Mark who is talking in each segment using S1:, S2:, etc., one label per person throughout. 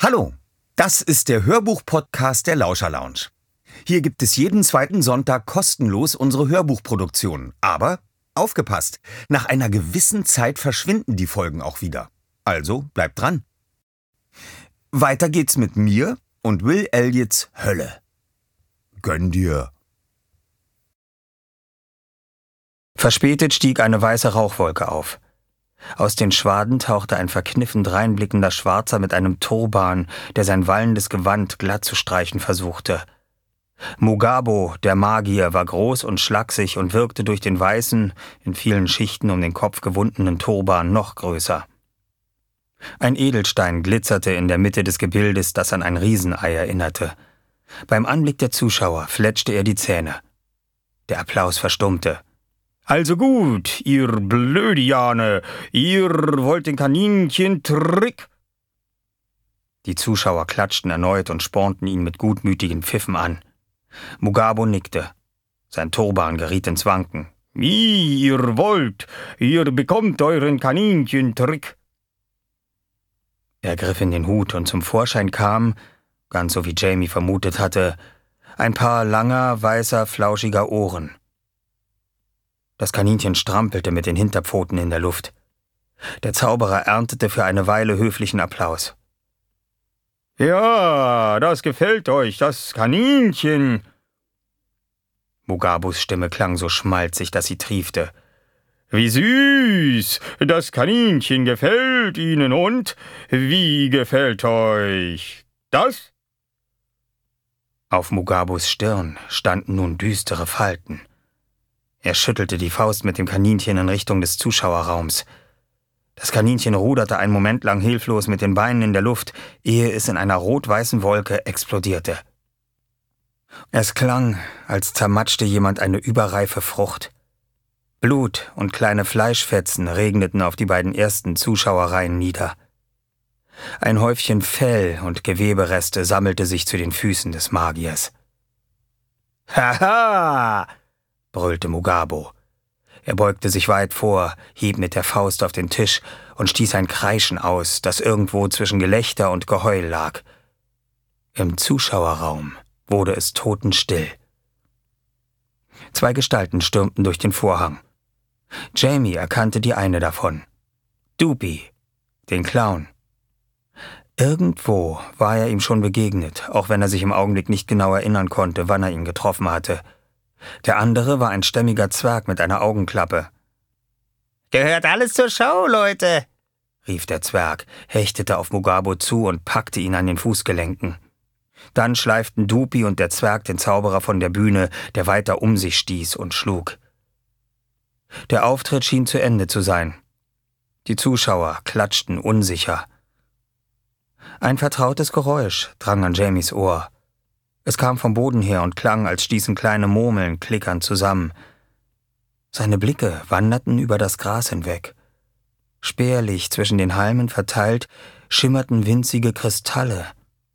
S1: Hallo, das ist der Hörbuch-Podcast der Lauscher Lounge. Hier gibt es jeden zweiten Sonntag kostenlos unsere Hörbuchproduktionen. Aber aufgepasst, nach einer gewissen Zeit verschwinden die Folgen auch wieder. Also bleibt dran. Weiter geht's mit mir und Will Elliots Hölle. Gönn dir.
S2: Verspätet stieg eine weiße Rauchwolke auf. Aus den Schwaden tauchte ein verkniffen dreinblickender Schwarzer mit einem Turban, der sein wallendes Gewand glatt zu streichen versuchte. Mugabo, der Magier, war groß und schlaksig und wirkte durch den weißen, in vielen Schichten um den Kopf gewundenen Turban noch größer. Ein Edelstein glitzerte in der Mitte des Gebildes, das an ein Riesenei erinnerte. Beim Anblick der Zuschauer fletschte er die Zähne. Der Applaus verstummte. »Also gut, ihr Blödiane, ihr wollt den Kaninchentrick?« Die Zuschauer klatschten erneut und spornten ihn mit gutmütigen Pfiffen an. Mugabo nickte. Sein Turban geriet ins Wanken. »Wie ihr wollt, ihr bekommt euren Kaninchentrick.« Er griff in den Hut und zum Vorschein kam, ganz so wie Jamie vermutet hatte, ein paar langer, weißer, flauschiger Ohren. Das Kaninchen strampelte mit den Hinterpfoten in der Luft. Der Zauberer erntete für eine Weile höflichen Applaus. »Ja, das gefällt euch, das Kaninchen!« Mugabos Stimme klang so schmalzig, dass sie triefte. »Wie süß! Das Kaninchen gefällt Ihnen und wie gefällt euch das?« Auf Mugabos Stirn standen nun düstere Falten. Er schüttelte die Faust mit dem Kaninchen in Richtung des Zuschauerraums. Das Kaninchen ruderte einen Moment lang hilflos mit den Beinen in der Luft, ehe es in einer rot-weißen Wolke explodierte. Es klang, als zermatschte jemand eine überreife Frucht. Blut und kleine Fleischfetzen regneten auf die beiden ersten Zuschauerreihen nieder. Ein Häufchen Fell und Gewebereste sammelte sich zu den Füßen des Magiers. »Haha!« brüllte Mugabo. Er beugte sich weit vor, hieb mit der Faust auf den Tisch und stieß ein Kreischen aus, das irgendwo zwischen Gelächter und Geheul lag. Im Zuschauerraum wurde es totenstill. Zwei Gestalten stürmten durch den Vorhang. Jamie erkannte die eine davon. Doopy, den Clown. Irgendwo war er ihm schon begegnet, auch wenn er sich im Augenblick nicht genau erinnern konnte, wann er ihn getroffen hatte. Der andere war ein stämmiger Zwerg mit einer Augenklappe. »Gehört alles zur Show, Leute«, rief der Zwerg, hechtete auf Mugabo zu und packte ihn an den Fußgelenken. Dann schleiften Doopy und der Zwerg den Zauberer von der Bühne, der weiter um sich stieß und schlug. Der Auftritt schien zu Ende zu sein. Die Zuschauer klatschten unsicher. Ein vertrautes Geräusch drang an Jamies Ohr. Es kam vom Boden her und klang, als stießen kleine Murmeln klickernd zusammen. Seine Blicke wanderten über das Gras hinweg. Spärlich zwischen den Halmen verteilt schimmerten winzige Kristalle.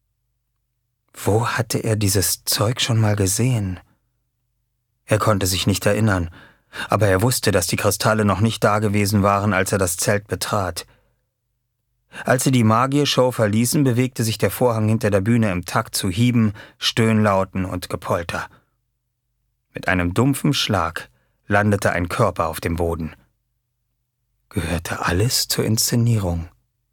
S2: Wo hatte er dieses Zeug schon mal gesehen? Er konnte sich nicht erinnern, aber er wusste, dass die Kristalle noch nicht dagewesen waren, als er das Zelt betrat. Als sie die Magiershow verließen, bewegte sich der Vorhang hinter der Bühne im Takt zu Hieben, Stöhnlauten und Gepolter. Mit einem dumpfen Schlag landete ein Körper auf dem Boden. Gehörte alles zur Inszenierung.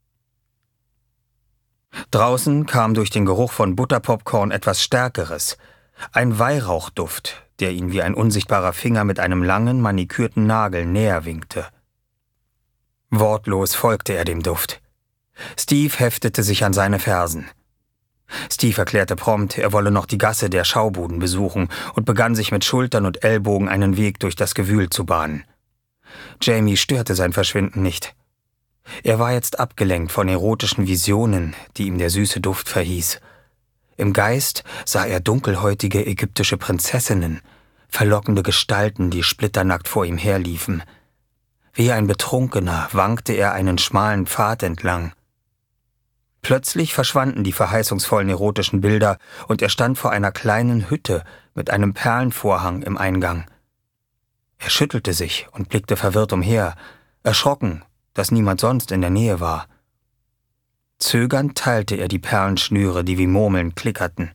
S2: Draußen kam durch den Geruch von Butterpopcorn etwas Stärkeres, ein Weihrauchduft, der ihn wie ein unsichtbarer Finger mit einem langen, manikürten Nagel näher winkte. Wortlos folgte er dem Duft. Steve heftete sich an seine Fersen. Steve erklärte prompt, er wolle noch die Gasse der Schaubuden besuchen und begann sich mit Schultern und Ellbogen einen Weg durch das Gewühl zu bahnen. Jamie störte sein Verschwinden nicht. Er war jetzt abgelenkt von erotischen Visionen, die ihm der süße Duft verhieß. Im Geist sah er dunkelhäutige ägyptische Prinzessinnen, verlockende Gestalten, die splitternackt vor ihm herliefen. Wie ein Betrunkener wankte er einen schmalen Pfad entlang. Plötzlich verschwanden die verheißungsvollen erotischen Bilder und er stand vor einer kleinen Hütte mit einem Perlenvorhang im Eingang. Er schüttelte sich und blickte verwirrt umher, erschrocken, dass niemand sonst in der Nähe war. Zögernd teilte er die Perlenschnüre, die wie Murmeln klickerten.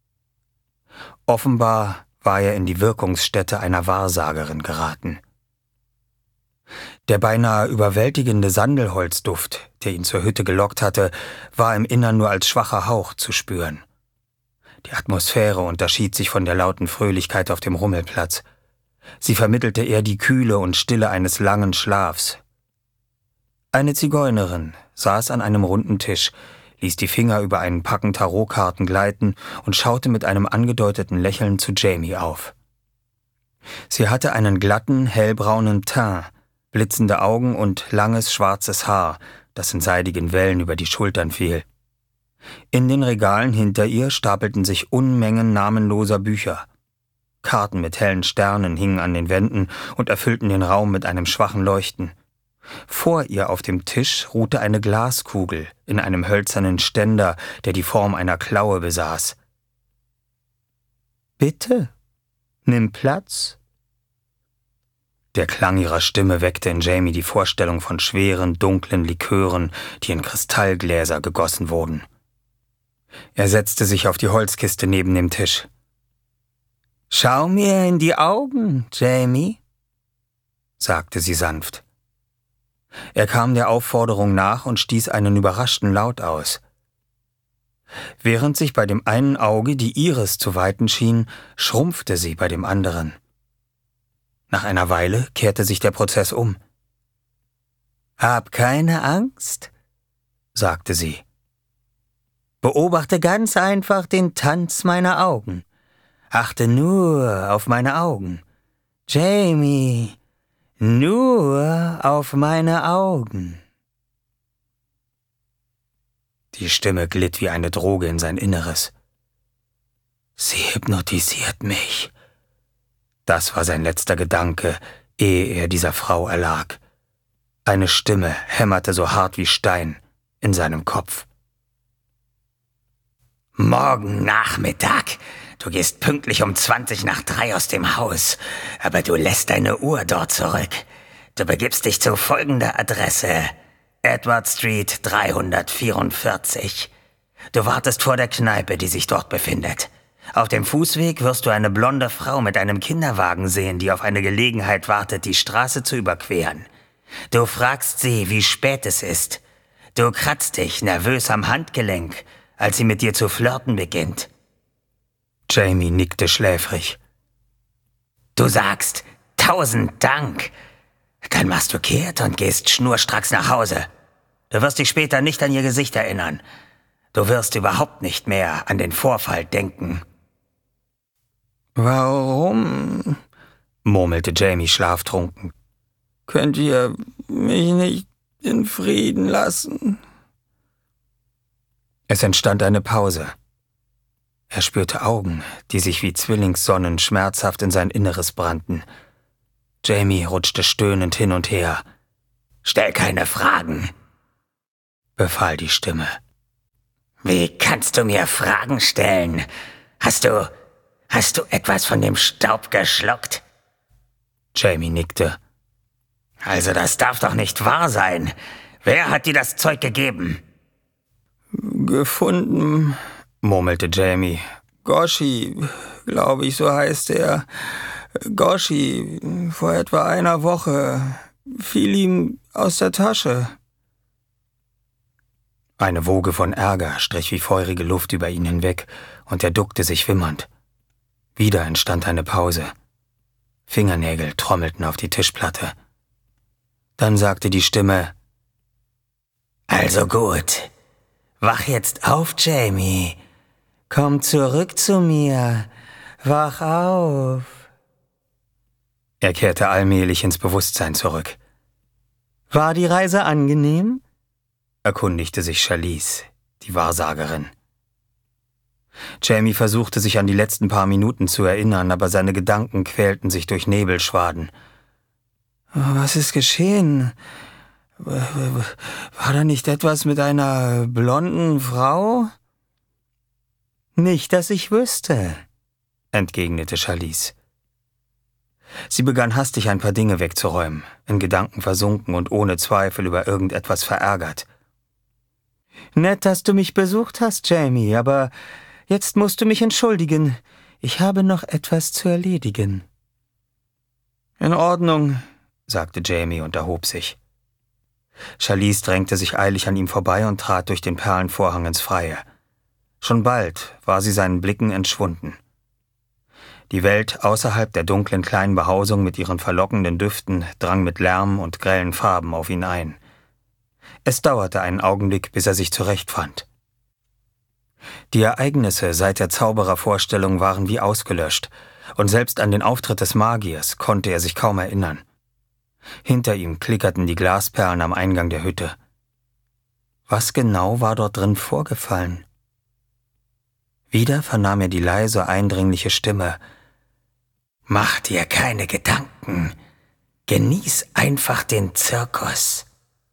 S2: Offenbar war er in die Wirkungsstätte einer Wahrsagerin geraten. Der beinahe überwältigende Sandelholzduft, der ihn zur Hütte gelockt hatte, war im Innern nur als schwacher Hauch zu spüren. Die Atmosphäre unterschied sich von der lauten Fröhlichkeit auf dem Rummelplatz. Sie vermittelte eher die Kühle und Stille eines langen Schlafs. Eine Zigeunerin saß an einem runden Tisch, ließ die Finger über einen Packen Tarotkarten gleiten und schaute mit einem angedeuteten Lächeln zu Jamie auf. Sie hatte einen glatten, hellbraunen Teint, blitzende Augen und langes, schwarzes Haar, das in seidigen Wellen über die Schultern fiel. In den Regalen hinter ihr stapelten sich Unmengen namenloser Bücher. Karten mit hellen Sternen hingen an den Wänden und erfüllten den Raum mit einem schwachen Leuchten. Vor ihr auf dem Tisch ruhte eine Glaskugel in einem hölzernen Ständer, der die Form einer Klaue besaß. »Bitte, nimm Platz.« Der Klang ihrer Stimme weckte in Jamie die Vorstellung von schweren, dunklen Likören, die in Kristallgläser gegossen wurden. Er setzte sich auf die Holzkiste neben dem Tisch. »Schau mir in die Augen, Jamie«, sagte sie sanft. Er kam der Aufforderung nach und stieß einen überraschten Laut aus. Während sich bei dem einen Auge die Iris zu weiten schien, schrumpfte sie bei dem anderen. Nach einer Weile kehrte sich der Prozess um. »Hab keine Angst«, sagte sie. »Beobachte ganz einfach den Tanz meiner Augen. Achte nur auf meine Augen. Jamie, nur auf meine Augen.« Die Stimme glitt wie eine Droge in sein Inneres. »Sie hypnotisiert mich.« Das war sein letzter Gedanke, ehe er dieser Frau erlag. Eine Stimme hämmerte so hart wie Stein in seinem Kopf. »Morgen Nachmittag. Du gehst pünktlich um 3:20 aus dem Haus, aber du lässt deine Uhr dort zurück. Du begibst dich zu folgender Adresse: Edward Street 344. Du wartest vor der Kneipe, die sich dort befindet. Auf dem Fußweg wirst du eine blonde Frau mit einem Kinderwagen sehen, die auf eine Gelegenheit wartet, die Straße zu überqueren. Du fragst sie, wie spät es ist. Du kratzt dich nervös am Handgelenk, als sie mit dir zu flirten beginnt.« Jamie nickte schläfrig. »Du sagst, 1000 Dank. Dann machst du kehrt und gehst schnurstracks nach Hause. Du wirst dich später nicht an ihr Gesicht erinnern. Du wirst überhaupt nicht mehr an den Vorfall denken.«
S3: »Warum?«, murmelte Jamie schlaftrunken. »Könnt ihr mich nicht in Frieden lassen?«
S2: Es entstand eine Pause. Er spürte Augen, die sich wie Zwillingssonnen schmerzhaft in sein Inneres brannten. Jamie rutschte stöhnend hin und her.
S4: »Stell keine Fragen«,
S2: befahl die Stimme.
S4: »Wie kannst du mir Fragen stellen? Hast du etwas von dem Staub geschluckt?«
S2: Jamie nickte.
S4: »Also das darf doch nicht wahr sein. Wer hat dir das Zeug gegeben?«
S3: »Gefunden«, murmelte Jamie. »Goshi, glaube ich, so heißt er. Goshi, vor etwa einer Woche. Fiel ihm aus der Tasche.«
S2: Eine Woge von Ärger strich wie feurige Luft über ihn hinweg, und er duckte sich wimmernd. Wieder entstand eine Pause. Fingernägel trommelten auf die Tischplatte. Dann sagte die Stimme:
S4: »Also gut. Wach jetzt auf, Jamie. Komm zurück zu mir. Wach auf.«
S2: Er kehrte allmählich ins Bewusstsein zurück.
S3: »War die Reise angenehm?«
S2: erkundigte sich Charlize, die Wahrsagerin. Jamie versuchte sich an die letzten paar Minuten zu erinnern, aber seine Gedanken quälten sich durch Nebelschwaden.
S3: »Was ist geschehen? War da nicht etwas mit einer blonden Frau?«
S2: »Nicht, dass ich wüsste«, entgegnete Charlize. Sie begann hastig ein paar Dinge wegzuräumen, in Gedanken versunken und ohne Zweifel über irgendetwas verärgert. Nett, dass du mich besucht hast, Jamie, aber jetzt musst du mich entschuldigen. Ich habe noch etwas zu erledigen. In Ordnung, sagte Jamie und erhob sich. Charlize drängte sich eilig an ihm vorbei und trat durch den Perlenvorhang ins Freie. Schon bald war sie seinen Blicken entschwunden. Die Welt außerhalb der dunklen kleinen Behausung mit ihren verlockenden Düften drang mit Lärm und grellen Farben auf ihn ein. Es dauerte einen Augenblick, bis er sich zurechtfand. Die Ereignisse seit der Zauberervorstellung waren wie ausgelöscht, und selbst an den Auftritt des Magiers konnte er sich kaum erinnern. Hinter ihm klickerten die Glasperlen am Eingang der Hütte. Was genau war dort drin vorgefallen? Wieder vernahm er die leise, eindringliche Stimme.
S4: »Mach dir keine Gedanken. Genieß einfach den Zirkus.«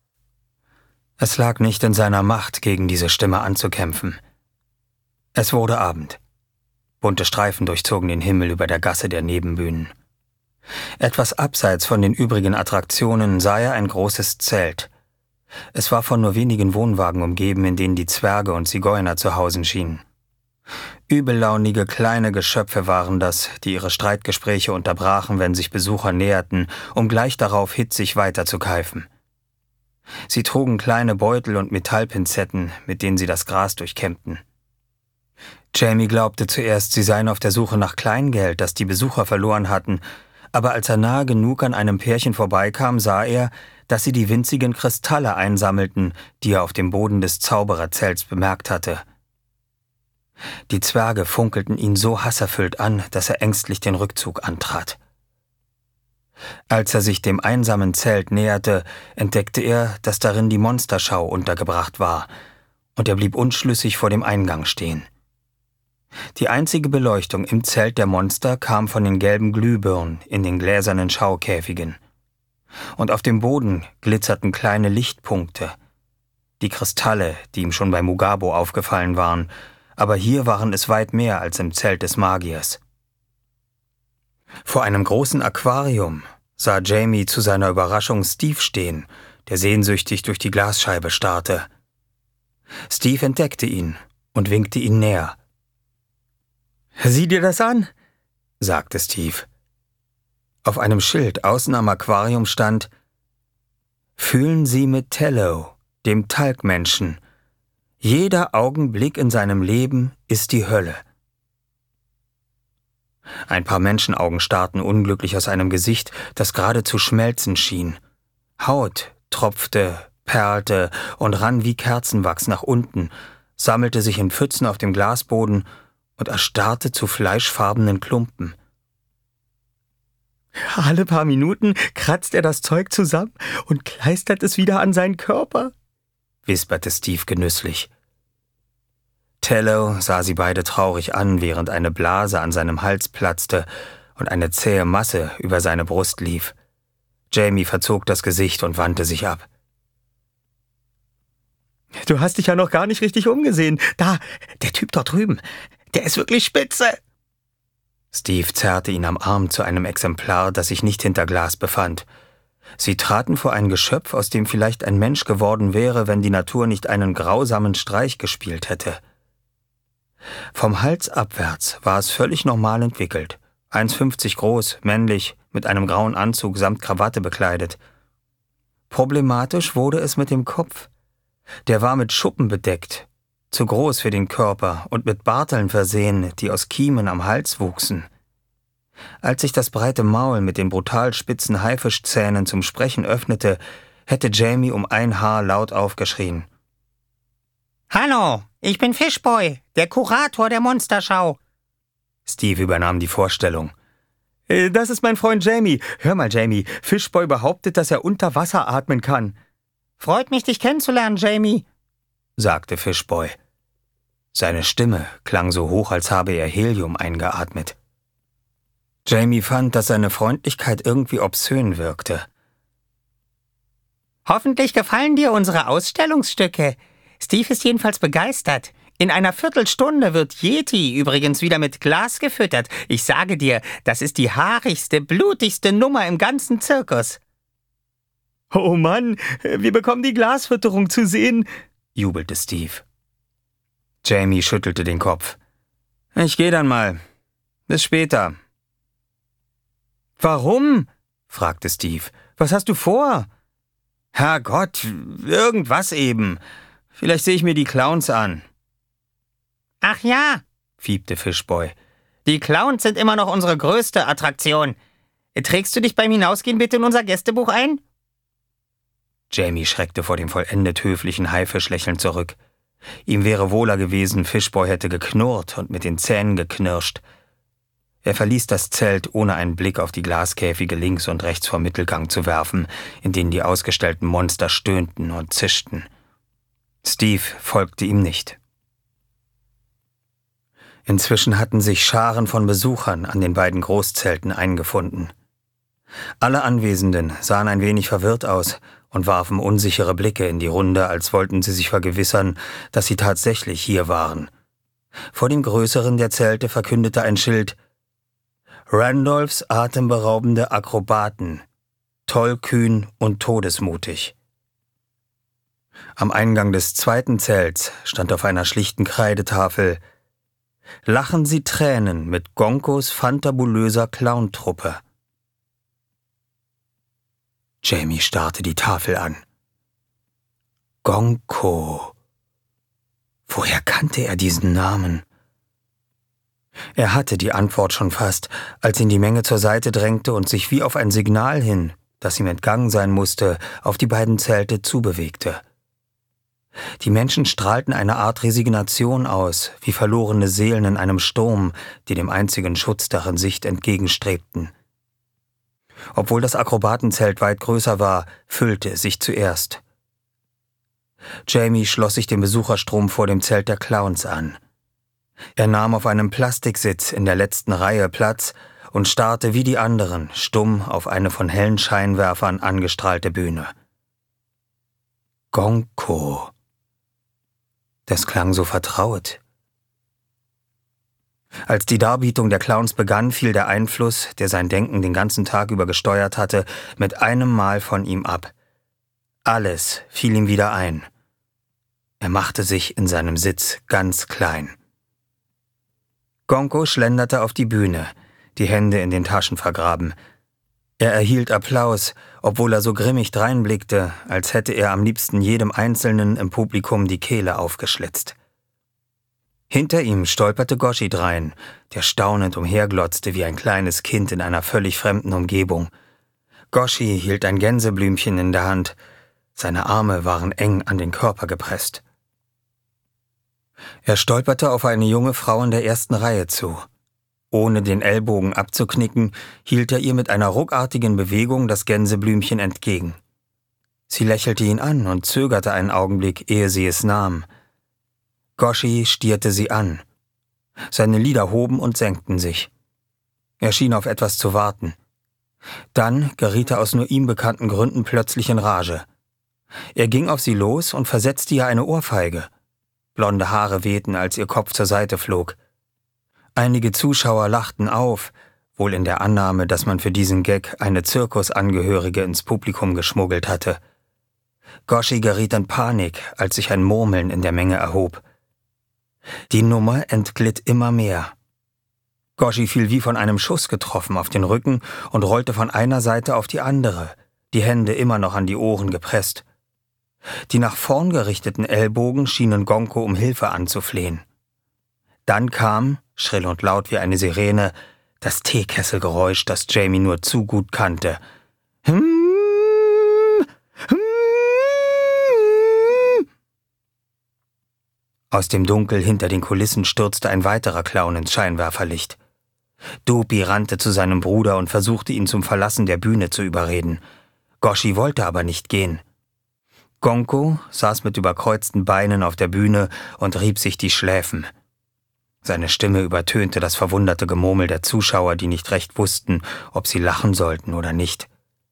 S2: Es lag nicht in seiner Macht, gegen diese Stimme anzukämpfen. Es wurde Abend. Bunte Streifen durchzogen den Himmel über der Gasse der Nebenbühnen. Etwas abseits von den übrigen Attraktionen sah er ein großes Zelt. Es war von nur wenigen Wohnwagen umgeben, in denen die Zwerge und Zigeuner zu hausen schienen. Übellaunige kleine Geschöpfe waren das, die ihre Streitgespräche unterbrachen, wenn sich Besucher näherten, um gleich darauf hitzig weiterzukeifen. Sie trugen kleine Beutel und Metallpinzetten, mit denen sie das Gras durchkämmten. Jamie glaubte zuerst, sie seien auf der Suche nach Kleingeld, das die Besucher verloren hatten, aber als er nahe genug an einem Pärchen vorbeikam, sah er, dass sie die winzigen Kristalle einsammelten, die er auf dem Boden des Zaubererzelts bemerkt hatte. Die Zwerge funkelten ihn so hasserfüllt an, dass er ängstlich den Rückzug antrat. Als er sich dem einsamen Zelt näherte, entdeckte er, dass darin die Monsterschau untergebracht war, und er blieb unschlüssig vor dem Eingang stehen. Die einzige Beleuchtung im Zelt der Monster kam von den gelben Glühbirnen in den gläsernen Schaukäfigen. Und auf dem Boden glitzerten kleine Lichtpunkte. Die Kristalle, die ihm schon bei Mugabo aufgefallen waren, aber hier waren es weit mehr als im Zelt des Magiers. Vor einem großen Aquarium sah Jamie zu seiner Überraschung Steve stehen, der sehnsüchtig durch die Glasscheibe starrte. Steve entdeckte ihn und winkte ihn näher. »Sieh dir das an«, sagte Steve. Auf einem Schild außen am Aquarium stand: »Fühlen Sie mit Tello, dem Talgmenschen. Jeder Augenblick in seinem Leben ist die Hölle.« Ein paar Menschenaugen starrten unglücklich aus einem Gesicht, das gerade zu schmelzen schien. Haut tropfte, perlte und rann wie Kerzenwachs nach unten, sammelte sich in Pfützen auf dem Glasboden und erstarrte zu fleischfarbenen Klumpen. »Alle paar Minuten kratzt er das Zeug zusammen und kleistert es wieder an seinen Körper«, wisperte Steve genüsslich. Tello sah sie beide traurig an, während eine Blase an seinem Hals platzte und eine zähe Masse über seine Brust lief. Jamie verzog das Gesicht und wandte sich ab. »Du hast dich ja noch gar nicht richtig umgesehen. Da, der Typ dort drüben, der ist wirklich spitze!« Steve zerrte ihn am Arm zu einem Exemplar, das sich nicht hinter Glas befand. Sie traten vor ein Geschöpf, aus dem vielleicht ein Mensch geworden wäre, wenn die Natur nicht einen grausamen Streich gespielt hätte. Vom Hals abwärts war es völlig normal entwickelt, 1,50 groß, männlich, mit einem grauen Anzug samt Krawatte bekleidet. Problematisch wurde es mit dem Kopf. Der war mit Schuppen bedeckt, zu groß für den Körper und mit Barteln versehen, die aus Kiemen am Hals wuchsen. Als sich das breite Maul mit den brutal spitzen Haifischzähnen zum Sprechen öffnete, hätte Jamie um ein Haar laut aufgeschrien.
S5: »Hallo, ich bin Fishboy, der Kurator der Monsterschau.«
S2: Steve übernahm die Vorstellung. »Das ist mein Freund Jamie. Hör mal, Jamie, Fishboy behauptet, dass er unter Wasser atmen kann.«
S5: »Freut mich, dich kennenzulernen, Jamie«,
S2: sagte Fishboy. Seine Stimme klang so hoch, als habe er Helium eingeatmet. Jamie fand, dass seine Freundlichkeit irgendwie obszön wirkte.
S5: »Hoffentlich gefallen dir unsere Ausstellungsstücke. Steve ist jedenfalls begeistert. In einer Viertelstunde wird Yeti übrigens wieder mit Glas gefüttert. Ich sage dir, das ist die haarigste, blutigste Nummer im ganzen Zirkus.«
S2: »Oh Mann, wir bekommen die Glasfütterung zu sehen«, jubelte Steve. Jamie schüttelte den Kopf. »Ich gehe dann mal. Bis später.« »Warum?« fragte Steve. »Was hast du vor?« »Herrgott, irgendwas eben. Vielleicht sehe ich mir die Clowns an.«
S5: »Ach ja«, fiebte Fishboy. »Die Clowns sind immer noch unsere größte Attraktion. Trägst du dich beim Hinausgehen bitte in unser Gästebuch ein?«
S2: Jamie schreckte vor dem vollendet höflichen Haifischlächeln zurück. Ihm wäre wohler gewesen, Fishboy hätte geknurrt und mit den Zähnen geknirscht. Er verließ das Zelt, ohne einen Blick auf die Glaskäfige links und rechts vom Mittelgang zu werfen, in denen die ausgestellten Monster stöhnten und zischten. Steve folgte ihm nicht. Inzwischen hatten sich Scharen von Besuchern an den beiden Großzelten eingefunden. Alle Anwesenden sahen ein wenig verwirrt aus und warfen unsichere Blicke in die Runde, als wollten sie sich vergewissern, dass sie tatsächlich hier waren. Vor dem größeren der Zelte verkündete ein Schild: »Randolphs atemberaubende Akrobaten. Tollkühn und todesmutig.« Am Eingang des zweiten Zelts stand auf einer schlichten Kreidetafel: »Lachen Sie Tränen mit Gonkos fantabulöser Clowntruppe.« Jamie starrte die Tafel an. Gonko. Woher kannte er diesen Namen? Er hatte die Antwort schon fast, als ihn die Menge zur Seite drängte und sich wie auf ein Signal hin, das ihm entgangen sein musste, auf die beiden Zelte zubewegte. Die Menschen strahlten eine Art Resignation aus, wie verlorene Seelen in einem Sturm, die dem einzigen Schutzdach in Sicht entgegenstrebten. Obwohl das Akrobatenzelt weit größer war, füllte es sich zuerst. Jamie schloss sich dem Besucherstrom vor dem Zelt der Clowns an. Er nahm auf einem Plastiksitz in der letzten Reihe Platz und starrte wie die anderen stumm auf eine von hellen Scheinwerfern angestrahlte Bühne. Gonko. Das klang so vertraut. Als die Darbietung der Clowns begann, fiel der Einfluss, der sein Denken den ganzen Tag über gesteuert hatte, mit einem Mal von ihm ab. Alles fiel ihm wieder ein. Er machte sich in seinem Sitz ganz klein. Gonko schlenderte auf die Bühne, die Hände in den Taschen vergraben. Er erhielt Applaus, obwohl er so grimmig dreinblickte, als hätte er am liebsten jedem Einzelnen im Publikum die Kehle aufgeschlitzt. Hinter ihm stolperte Goshi drein, der staunend umherglotzte wie ein kleines Kind in einer völlig fremden Umgebung. Goshi hielt ein Gänseblümchen in der Hand. Seine Arme waren eng an den Körper gepresst. Er stolperte auf eine junge Frau in der ersten Reihe zu. Ohne den Ellbogen abzuknicken, hielt er ihr mit einer ruckartigen Bewegung das Gänseblümchen entgegen. Sie lächelte ihn an und zögerte einen Augenblick, ehe sie es nahm. Goshi stierte sie an. Seine Lider hoben und senkten sich. Er schien auf etwas zu warten. Dann geriet er aus nur ihm bekannten Gründen plötzlich in Rage. Er ging auf sie los und versetzte ihr eine Ohrfeige. Blonde Haare wehten, als ihr Kopf zur Seite flog. Einige Zuschauer lachten auf, wohl in der Annahme, dass man für diesen Gag eine Zirkusangehörige ins Publikum geschmuggelt hatte. Goshi geriet in Panik, als sich ein Murmeln in der Menge erhob. Die Nummer entglitt immer mehr. Goshi fiel wie von einem Schuss getroffen auf den Rücken und rollte von einer Seite auf die andere, die Hände immer noch an die Ohren gepresst. Die nach vorn gerichteten Ellbogen schienen Gonko um Hilfe anzuflehen. Dann kam, schrill und laut wie eine Sirene, das Teekesselgeräusch, das Jamie nur zu gut kannte. Aus dem Dunkel hinter den Kulissen stürzte ein weiterer Clown ins Scheinwerferlicht. Dopey rannte zu seinem Bruder und versuchte ihn zum Verlassen der Bühne zu überreden. Goshi wollte aber nicht gehen. Gonko saß mit überkreuzten Beinen auf der Bühne und rieb sich die Schläfen. Seine Stimme übertönte das verwunderte Gemurmel der Zuschauer, die nicht recht wussten, ob sie lachen sollten oder nicht.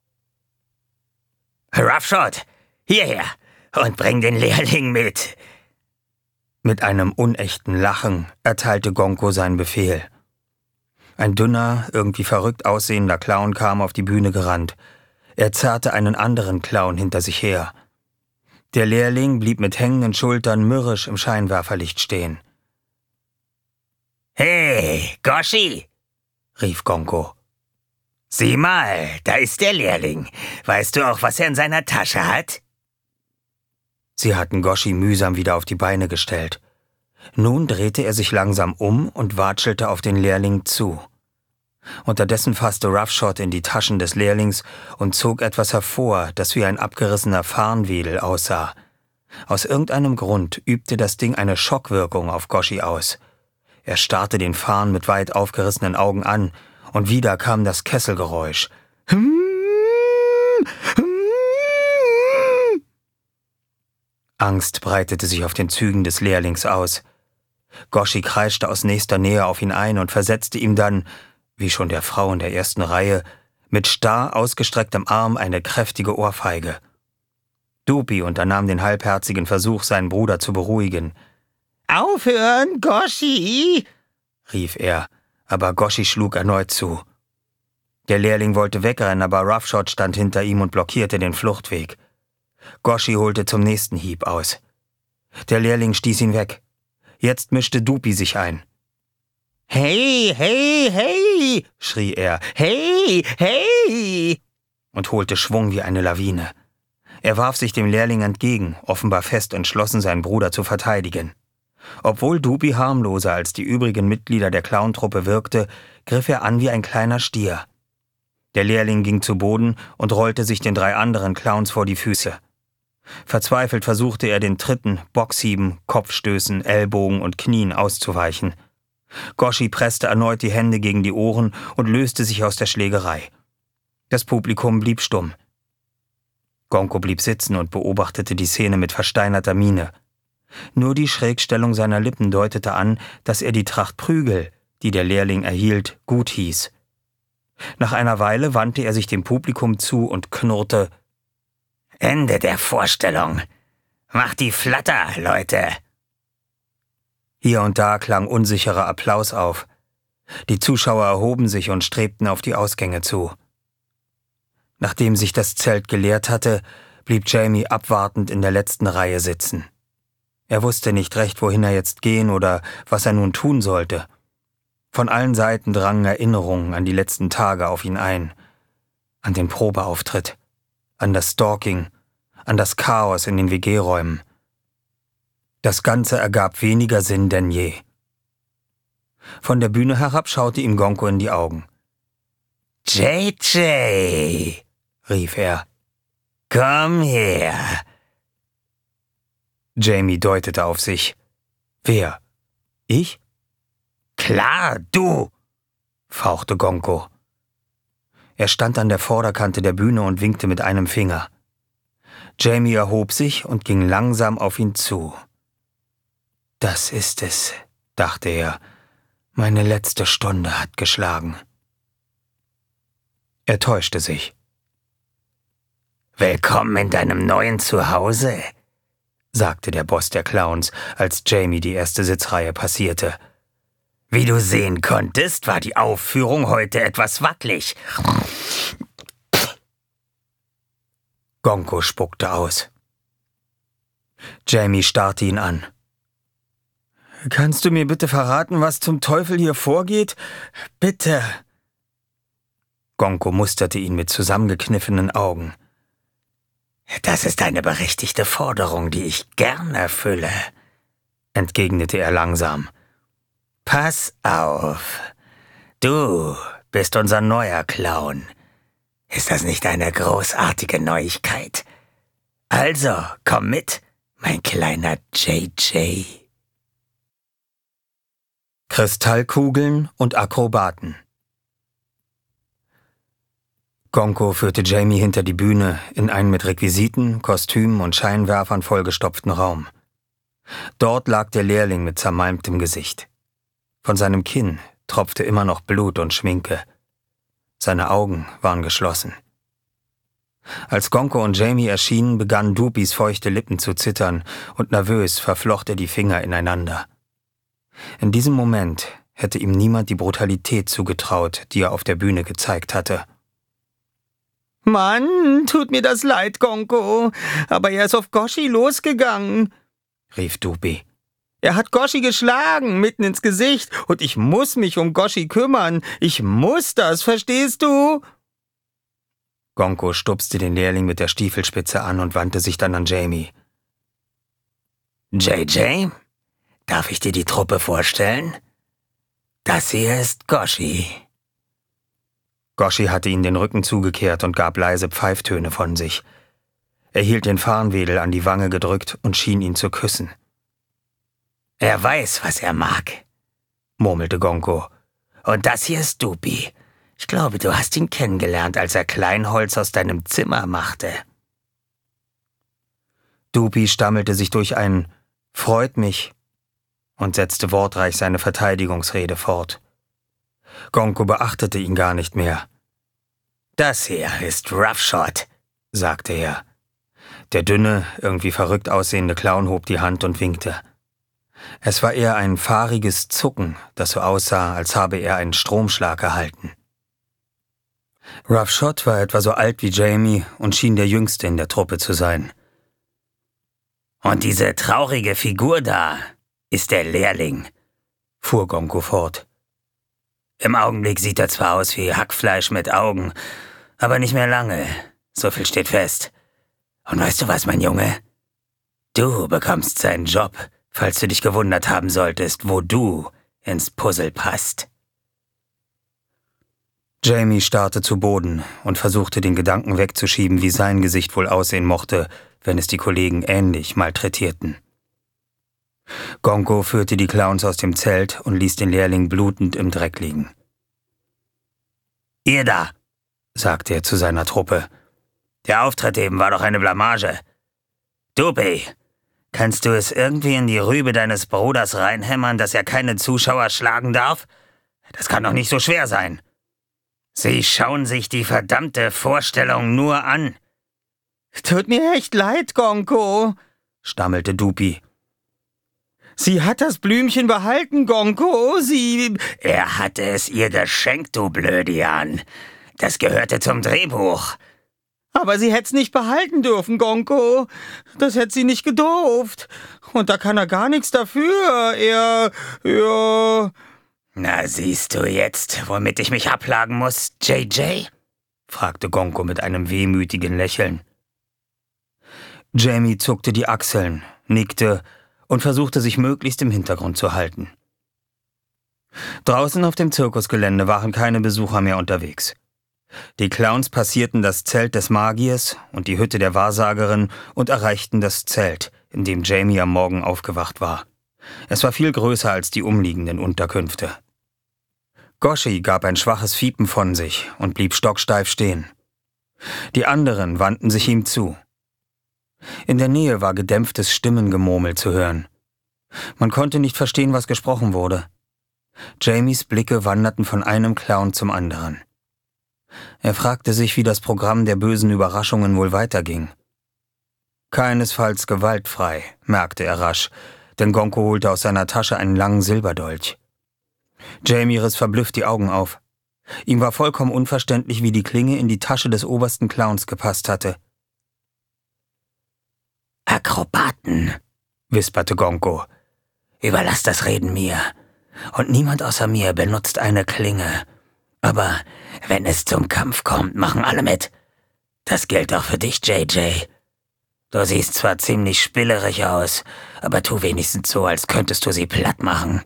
S4: »Roughshod, hierher und bring den Lehrling mit!«
S2: Mit einem unechten Lachen erteilte Gonko seinen Befehl. Ein dünner, irgendwie verrückt aussehender Clown kam auf die Bühne gerannt. Er zerrte einen anderen Clown hinter sich her. Der Lehrling blieb mit hängenden Schultern mürrisch im Scheinwerferlicht stehen.
S4: »Hey, Goshi«, rief Gonko. »Sieh mal, da ist der Lehrling. Weißt du auch, was er in seiner Tasche hat?«
S2: Sie hatten Goshi mühsam wieder auf die Beine gestellt. Nun drehte er sich langsam um und watschelte auf den Lehrling zu. Unterdessen fasste Roughshod in die Taschen des Lehrlings und zog etwas hervor, das wie ein abgerissener Farnwedel aussah. Aus irgendeinem Grund übte das Ding eine Schockwirkung auf Goshi aus. Er starrte den Farn mit weit aufgerissenen Augen an, und wieder kam das Kesselgeräusch. Angst breitete sich auf den Zügen des Lehrlings aus. Goshi kreischte aus nächster Nähe auf ihn ein und versetzte ihm dann, wie schon der Frau in der ersten Reihe, mit starr ausgestrecktem Arm eine kräftige Ohrfeige. Dupi unternahm den halbherzigen Versuch, seinen Bruder zu beruhigen.
S5: »Aufhören, Goshi«,
S2: rief er, aber Goshi schlug erneut zu. Der Lehrling wollte wegrennen, aber Roughshod stand hinter ihm und blockierte den Fluchtweg. Goshi holte zum nächsten Hieb aus. Der Lehrling stieß ihn weg. Jetzt mischte Dupi sich ein.
S5: »Hey, hey, hey«, schrie er, »hey, hey«,
S2: und holte Schwung wie eine Lawine. Er warf sich dem Lehrling entgegen, offenbar fest entschlossen, seinen Bruder zu verteidigen. Obwohl Dupi harmloser als die übrigen Mitglieder der Clowntruppe wirkte, griff er an wie ein kleiner Stier. Der Lehrling ging zu Boden und rollte sich den 3 anderen Clowns vor die Füße. Verzweifelt versuchte er den Tritten, Boxhieben, Kopfstößen, Ellbogen und Knien auszuweichen. Goshi presste erneut die Hände gegen die Ohren und löste sich aus der Schlägerei. Das Publikum blieb stumm. Gonko blieb sitzen und beobachtete die Szene mit versteinerter Miene. Nur die Schrägstellung seiner Lippen deutete an, dass er die Tracht Prügel, die der Lehrling erhielt, gut hieß. Nach einer Weile wandte er sich dem Publikum zu und knurrte:
S4: »Ende der Vorstellung. Macht die Flatter, Leute!«
S2: Hier und da klang unsicherer Applaus auf. Die Zuschauer erhoben sich und strebten auf die Ausgänge zu. Nachdem sich das Zelt geleert hatte, blieb Jamie abwartend in der letzten Reihe sitzen. Er wusste nicht recht, wohin er jetzt gehen oder was er nun tun sollte. Von allen Seiten drangen Erinnerungen an die letzten Tage auf ihn ein. An den Probeauftritt, an das Stalking, an das Chaos in den WG-Räumen. Das Ganze ergab weniger Sinn denn je. Von der Bühne herab schaute ihm Gonko in die Augen.
S4: »JJ«, rief er, »komm her!«
S2: Jamie deutete auf sich. »Wer? Ich?«
S4: »Klar, du«,
S2: fauchte Gonko. Er stand an der Vorderkante der Bühne und winkte mit einem Finger. Jamie erhob sich und ging langsam auf ihn zu. »Das ist es«, dachte er. »Meine letzte Stunde hat geschlagen.« Er täuschte sich.
S4: »Willkommen in deinem neuen Zuhause«, sagte der Boss der Clowns, als Jamie die erste Sitzreihe passierte. »Wie du sehen konntest, war die Aufführung heute etwas wackelig.«
S2: Gonko spuckte aus. Jamie starrte ihn an. »Kannst du mir bitte verraten, was zum Teufel hier vorgeht? Bitte!« Gonko musterte ihn mit zusammengekniffenen Augen.
S4: »Das ist eine berechtigte Forderung, die ich gern erfülle«, entgegnete er langsam. »Pass auf. Du bist unser neuer Clown. Ist das nicht eine großartige Neuigkeit? Also, komm mit, mein kleiner JJ.«
S2: Kristallkugeln und Akrobaten. Gonko führte Jamie hinter die Bühne in einen mit Requisiten, Kostümen und Scheinwerfern vollgestopften Raum. Dort lag der Lehrling mit zermalmtem Gesicht. Von seinem Kinn tropfte immer noch Blut und Schminke. Seine Augen waren geschlossen. Als Gonko und Jamie erschienen, begannen Dupis feuchte Lippen zu zittern und nervös verflocht er die Finger ineinander. In diesem Moment hätte ihm niemand die Brutalität zugetraut, die er auf der Bühne gezeigt hatte. »Mann, tut mir das leid, Gonko, aber er ist auf Goshi losgegangen«, rief Dupi. »Er hat Goshi geschlagen, mitten ins Gesicht, und ich muss mich um Goshi kümmern. Ich muss das, verstehst du?« Gonko stupste den Lehrling mit der Stiefelspitze an und wandte sich dann an Jamie.
S4: JJ, darf ich dir die Truppe vorstellen? Das hier ist Goshi.
S2: Goshi hatte ihm den Rücken zugekehrt und gab leise Pfeiftöne von sich. Er hielt den Farnwedel an die Wange gedrückt und schien ihn zu küssen.
S4: »Er weiß, was er mag«, murmelte Gonko. »Und das hier ist Dupi. Ich glaube, du hast ihn kennengelernt, als er Kleinholz aus deinem Zimmer machte.«
S2: Dupi stammelte sich durch ein »Freut mich« und setzte wortreich seine Verteidigungsrede fort. Gonko beachtete ihn gar nicht mehr.
S4: »Das hier ist Roughshot«, sagte er.
S2: Der dünne, irgendwie verrückt aussehende Clown hob die Hand und winkte. Es war eher ein fahriges Zucken, das so aussah, als habe er einen Stromschlag erhalten. Roughshot war etwa so alt wie Jamie und schien der Jüngste in der Truppe zu sein.
S4: »Und diese traurige Figur da ist der Lehrling«, fuhr Gonko fort. »Im Augenblick sieht er zwar aus wie Hackfleisch mit Augen, aber nicht mehr lange, so viel steht fest. Und weißt du was, mein Junge? Du bekommst seinen Job, falls du dich gewundert haben solltest, wo du ins Puzzle passt.«
S2: Jamie starrte zu Boden und versuchte den Gedanken wegzuschieben, wie sein Gesicht wohl aussehen mochte, wenn es die Kollegen ähnlich malträtierten. Gonko führte die Clowns aus dem Zelt und ließ den Lehrling blutend im Dreck liegen.
S4: »Ihr da«, sagte er zu seiner Truppe. »Der Auftritt eben war doch eine Blamage. Dupi, kannst du es irgendwie in die Rübe deines Bruders reinhämmern, dass er keine Zuschauer schlagen darf? Das kann doch nicht so schwer sein. Sie schauen sich die verdammte Vorstellung nur an.«
S2: »Tut mir echt leid, Gonko«, stammelte Dupi. »Sie hat das Blümchen behalten, Gonko, sie...«
S4: »Er hatte es ihr geschenkt, du Blödian. Das gehörte zum Drehbuch.«
S2: »Aber sie hätt's nicht behalten dürfen, Gonko. Das hätte sie nicht gedurft. Und da kann er gar nichts dafür. Er...
S4: »Na, siehst du jetzt, womit ich mich abplagen muss, JJ?« fragte Gonko mit einem wehmütigen Lächeln.
S2: Jamie zuckte die Achseln, nickte und versuchte sich möglichst im Hintergrund zu halten. Draußen auf dem Zirkusgelände waren keine Besucher mehr unterwegs. Die Clowns passierten das Zelt des Magiers und die Hütte der Wahrsagerin und erreichten das Zelt, in dem Jamie am Morgen aufgewacht war. Es war viel größer als die umliegenden Unterkünfte. Goshi gab ein schwaches Fiepen von sich und blieb stocksteif stehen. Die anderen wandten sich ihm zu. In der Nähe war gedämpftes Stimmengemurmel zu hören. Man konnte nicht verstehen, was gesprochen wurde. Jamies Blicke wanderten von einem Clown zum anderen. Er fragte sich, wie das Programm der bösen Überraschungen wohl weiterging. Keinesfalls gewaltfrei, merkte er rasch, denn Gonko holte aus seiner Tasche einen langen Silberdolch. Jamie riss verblüfft die Augen auf. Ihm war vollkommen unverständlich, wie die Klinge in die Tasche des obersten Clowns gepasst hatte.
S4: »Akrobaten«, wisperte Gonko. »Überlass das Reden mir. Und niemand außer mir benutzt eine Klinge. Aber wenn es zum Kampf kommt, machen alle mit. Das gilt auch für dich, JJ. Du siehst zwar ziemlich spielerisch aus, aber tu wenigstens so, als könntest du sie platt machen.«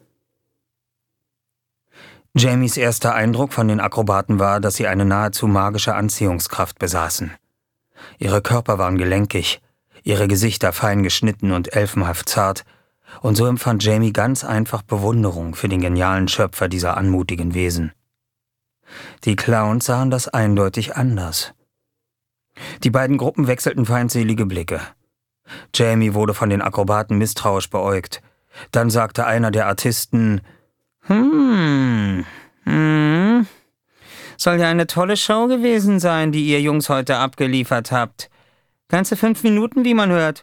S2: Jamies erster Eindruck von den Akrobaten war, dass sie eine nahezu magische Anziehungskraft besaßen. Ihre Körper waren gelenkig, ihre Gesichter fein geschnitten und elfenhaft zart, und so empfand Jamie ganz einfach Bewunderung für den genialen Schöpfer dieser anmutigen Wesen. Die Clowns sahen das eindeutig anders. Die beiden Gruppen wechselten feindselige Blicke. Jamie wurde von den Akrobaten misstrauisch beäugt. Dann sagte einer der Artisten, soll ja eine tolle Show gewesen sein, die ihr Jungs heute abgeliefert habt. Ganze 5 Minuten, wie man hört.«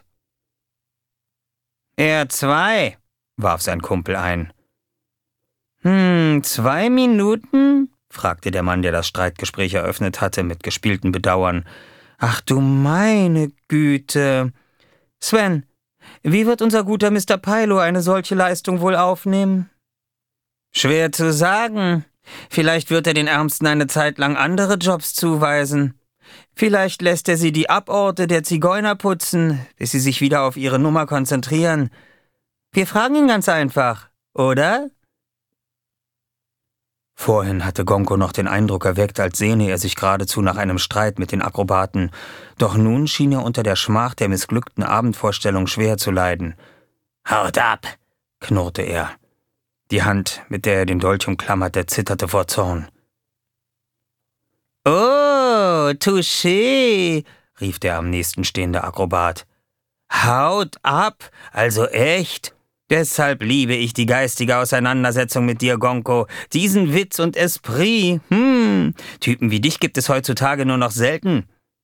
S2: »Eher 2, warf sein Kumpel ein. 2 Minuten?« fragte der Mann, der das Streitgespräch eröffnet hatte, mit gespieltem Bedauern. »Ach du meine Güte! Sven, wie wird unser guter Mr. Pilo eine solche Leistung wohl aufnehmen?« »Schwer zu sagen. Vielleicht wird er den Ärmsten eine Zeit lang andere Jobs zuweisen. Vielleicht lässt er sie die Aborte der Zigeuner putzen, bis sie sich wieder auf ihre Nummer konzentrieren. Wir fragen ihn ganz einfach, oder?« Vorhin hatte Gonko noch den Eindruck erweckt, als sehne er sich geradezu nach einem Streit mit den Akrobaten, doch nun schien er unter der Schmach der missglückten Abendvorstellung schwer zu leiden.
S4: »Haut ab«,
S2: knurrte er. Die Hand, mit der er den Dolch umklammerte, zitterte vor Zorn.
S5: »Oh, touché«, rief der am nächsten stehende Akrobat. »Haut ab, also echt? Deshalb liebe ich die geistige Auseinandersetzung mit dir, Gonko. Diesen Witz und Esprit. Typen wie dich gibt es heutzutage nur noch selten.«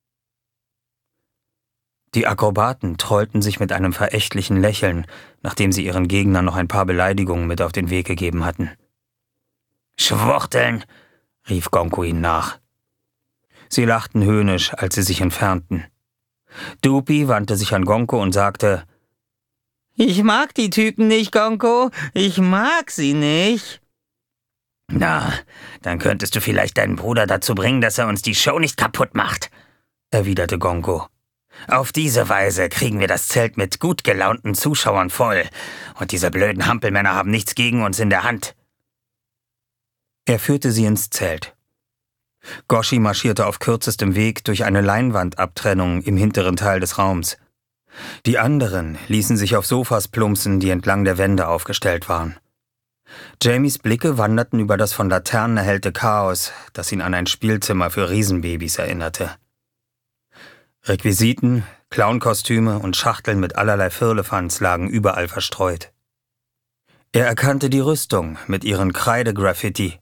S5: Die Akrobaten trollten sich mit einem verächtlichen Lächeln, nachdem sie ihren Gegnern noch ein paar Beleidigungen mit auf den Weg gegeben hatten.
S4: »Schwuchteln«,
S2: rief Gonko ihnen nach. Sie lachten höhnisch, als sie sich entfernten. Dupi wandte sich an Gonko und sagte: »Ich mag die Typen nicht, Gonko. Ich mag sie nicht.«
S4: »Na, dann könntest du vielleicht deinen Bruder dazu bringen, dass er uns die Show nicht kaputt macht«,
S2: erwiderte Gonko.
S4: »Auf diese Weise kriegen wir das Zelt mit gut gelaunten Zuschauern voll. Und diese blöden Hampelmänner haben nichts gegen uns in der Hand.«
S2: Er führte sie ins Zelt. Goshi marschierte auf kürzestem Weg durch eine Leinwandabtrennung im hinteren Teil des Raums. Die anderen ließen sich auf Sofas plumpsen, die entlang der Wände aufgestellt waren. Jamies Blicke wanderten über das von Laternen erhellte Chaos, das ihn an ein Spielzimmer für Riesenbabys erinnerte. Requisiten, Clownkostüme und Schachteln mit allerlei Firlefanz lagen überall verstreut. Er erkannte die Rüstung mit ihren Kreidegraffiti.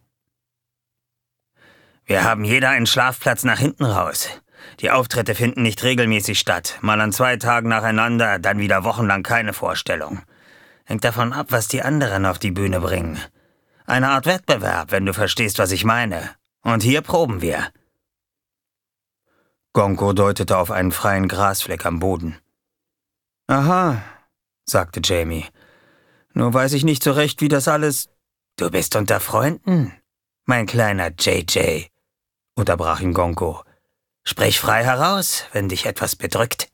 S4: »Wir haben jeder einen Schlafplatz nach hinten raus. Die Auftritte finden nicht regelmäßig statt, mal an 2 Tagen nacheinander, dann wieder wochenlang keine Vorstellung. Hängt davon ab, was die anderen auf die Bühne bringen. Eine Art Wettbewerb, wenn du verstehst, was ich meine. Und hier proben wir.«
S2: Gonko deutete auf einen freien Grasfleck am Boden. »Aha«, sagte Jamie. »Nur weiß ich nicht so recht, wie das alles...«
S4: »Du bist unter Freunden, mein kleiner JJ«, unterbrach ihn Gonko. »Sprich frei heraus, wenn dich etwas bedrückt.«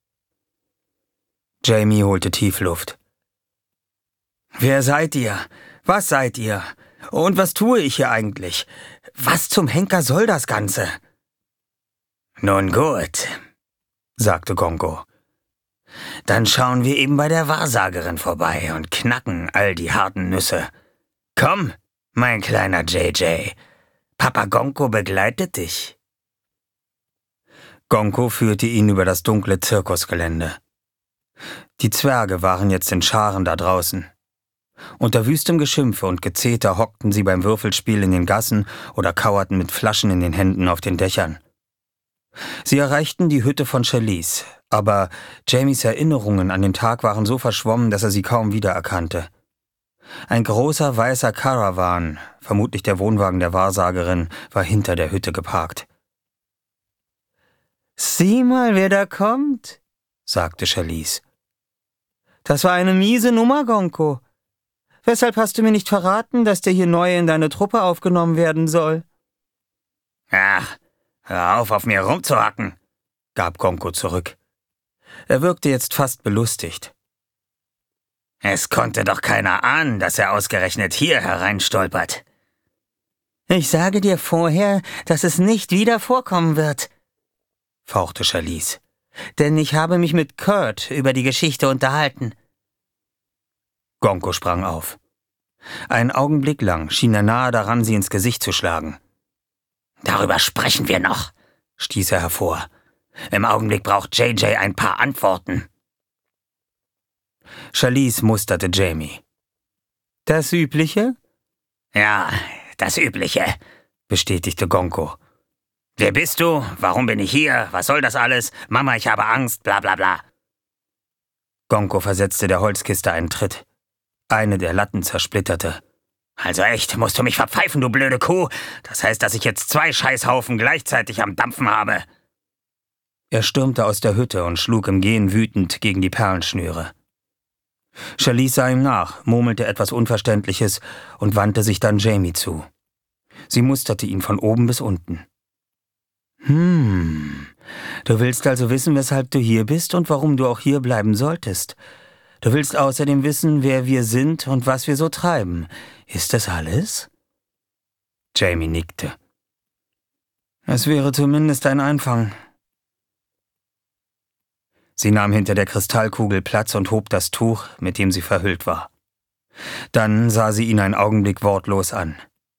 S2: Jamie holte tief Luft.
S5: »Wer seid ihr? Was seid ihr? Und was tue ich hier eigentlich? Was zum Henker soll das Ganze?«
S4: »Nun gut«, sagte Gonko. »Dann schauen wir eben bei der Wahrsagerin vorbei und knacken all die harten Nüsse. Komm, mein kleiner JJ, Papa Gonko begleitet dich.«
S2: Gonko führte ihn über das dunkle Zirkusgelände. Die Zwerge waren jetzt in Scharen da draußen. Unter wüstem Geschimpfe und Gezeter hockten sie beim Würfelspiel in den Gassen oder kauerten mit Flaschen in den Händen auf den Dächern. Sie erreichten die Hütte von Charlize, aber Jamies Erinnerungen an den Tag waren so verschwommen, dass er sie kaum wiedererkannte. Ein großer weißer Caravan, vermutlich der Wohnwagen der Wahrsagerin, war hinter der Hütte geparkt.
S5: »Sieh mal, wer da kommt«, sagte Charlize. »Das war eine miese Nummer, Gonko. Weshalb hast du mir nicht verraten, dass der hier neu in deine Truppe aufgenommen werden soll?«
S4: »Ach, hör auf mir rumzuhacken«, gab Gonko zurück.
S2: Er wirkte jetzt fast belustigt.
S4: »Es konnte doch keiner ahnen, dass er ausgerechnet hier hereinstolpert.«
S5: »Ich sage dir vorher, dass es nicht wieder vorkommen wird«,
S2: fauchte Charlize.
S5: »Denn ich habe mich mit Kurt über die Geschichte unterhalten.«
S2: Gonko sprang auf. Einen Augenblick lang schien er nahe daran, sie ins Gesicht zu schlagen.
S4: »Darüber sprechen wir noch«, stieß er hervor. »Im Augenblick braucht JJ ein paar Antworten.«
S2: Charlize musterte Jamie.
S5: »Das Übliche?«
S4: »Ja, das Übliche«, bestätigte Gonko. »Wer bist du? Warum bin ich hier? Was soll das alles? Mama, ich habe Angst, bla bla bla.«
S2: Gonko versetzte der Holzkiste einen Tritt. Eine der Latten zersplitterte.
S4: Also echt, musst du mich verpfeifen, du blöde Kuh? Das heißt, dass ich jetzt 2 Scheißhaufen gleichzeitig am Dampfen habe.
S2: Er stürmte aus der Hütte und schlug im Gehen wütend gegen die Perlenschnüre. Charlize sah ihm nach, murmelte etwas Unverständliches und wandte sich dann Jamie zu. Sie musterte ihn von oben bis unten. Du willst also wissen, weshalb du hier bist und warum du auch hier bleiben solltest. Du willst außerdem wissen, wer wir sind und was wir so treiben. Ist das alles? Jamie nickte. Es wäre zumindest ein Anfang. Sie nahm hinter der Kristallkugel Platz und hob das Tuch, mit dem sie verhüllt war. Dann sah sie ihn einen Augenblick wortlos an.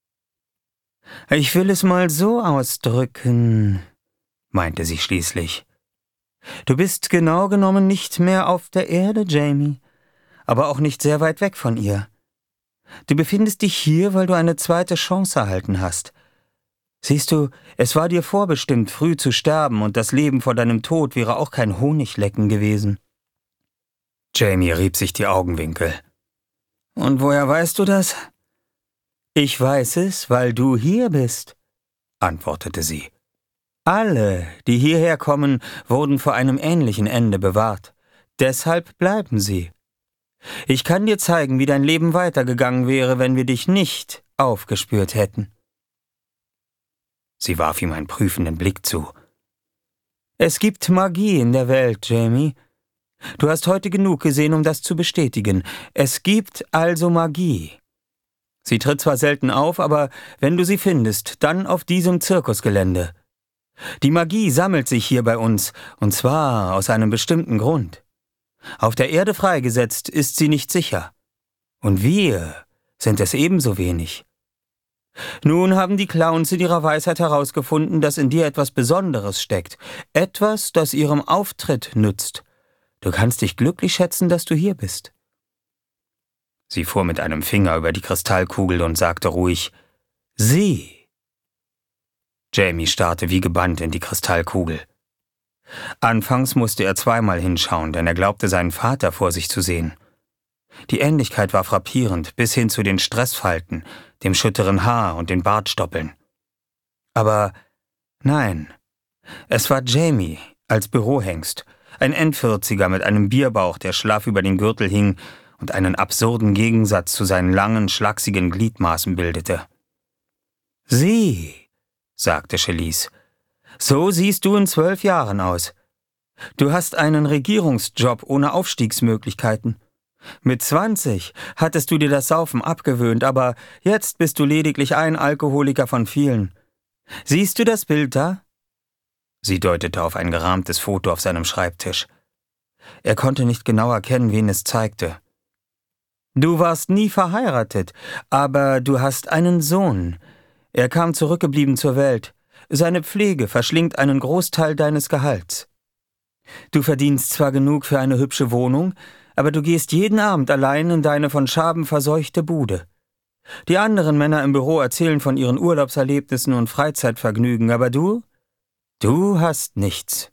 S2: Ich will es mal so ausdrücken, meinte sie schließlich. Du bist genau genommen nicht mehr auf der Erde, Jamie, aber auch nicht sehr weit weg von ihr. Du befindest dich hier, weil du eine zweite Chance erhalten hast. Siehst du, es war dir vorbestimmt, früh zu sterben, und das Leben vor deinem Tod wäre auch kein Honiglecken gewesen. Jamie rieb sich die Augenwinkel. Und woher weißt du das? Ich weiß es, weil du hier bist, antwortete sie. Alle, die hierher kommen, wurden vor einem ähnlichen Ende bewahrt. Deshalb bleiben sie. Ich kann dir zeigen, wie dein Leben weitergegangen wäre, wenn wir dich nicht aufgespürt hätten. Sie warf ihm einen prüfenden Blick zu. Es gibt Magie in der Welt, Jamie. Du hast heute genug gesehen, um das zu bestätigen. Es gibt also Magie. Sie tritt zwar selten auf, aber wenn du sie findest, dann auf diesem Zirkusgelände. Die Magie sammelt sich hier bei uns, und zwar aus einem bestimmten Grund. Auf der Erde freigesetzt ist sie nicht sicher. Und wir sind es ebenso wenig. Nun haben die Clowns in ihrer Weisheit herausgefunden, dass in dir etwas Besonderes steckt. Etwas, das ihrem Auftritt nützt. Du kannst dich glücklich schätzen, dass du hier bist. Sie fuhr mit einem Finger über die Kristallkugel und sagte ruhig, »Sieh!« Jamie starrte wie gebannt in die Kristallkugel. Anfangs musste er zweimal hinschauen, denn er glaubte, seinen Vater vor sich zu sehen. Die Ähnlichkeit war frappierend, bis hin zu den Stressfalten, dem schütteren Haar und den Bartstoppeln. Aber nein, es war Jamie als Bürohengst, ein Endvierziger mit einem Bierbauch, der schlaff über den Gürtel hing und einen absurden Gegensatz zu seinen langen, schlachsigen Gliedmaßen bildete. »Sieh«, sagte Charlize, »so siehst du in 12 Jahren aus. Du hast einen Regierungsjob ohne Aufstiegsmöglichkeiten. Mit 20 hattest du dir das Saufen abgewöhnt, aber jetzt bist du lediglich ein Alkoholiker von vielen. Siehst du das Bild da?« Sie deutete auf ein gerahmtes Foto auf seinem Schreibtisch. Er konnte nicht genau erkennen, wen es zeigte. »Du warst nie verheiratet, aber du hast einen Sohn. Er kam zurückgeblieben zur Welt. Seine Pflege verschlingt einen Großteil deines Gehalts. Du verdienst zwar genug für eine hübsche Wohnung, aber du gehst jeden Abend allein in deine von Schaben verseuchte Bude. Die anderen Männer im Büro erzählen von ihren Urlaubserlebnissen und Freizeitvergnügen, aber du hast nichts.«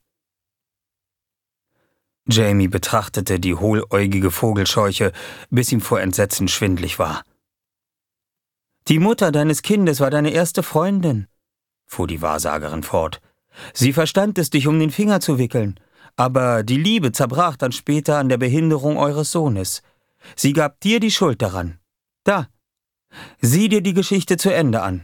S2: Jamie betrachtete die hohläugige Vogelscheuche, bis ihm vor Entsetzen schwindlig war. »Die Mutter deines Kindes war deine erste Freundin«, fuhr die Wahrsagerin fort. »Sie verstand es, dich um den Finger zu wickeln. Aber die Liebe zerbrach dann später an der Behinderung eures Sohnes. Sie gab dir die Schuld daran. Da, sieh dir die Geschichte zu Ende an.«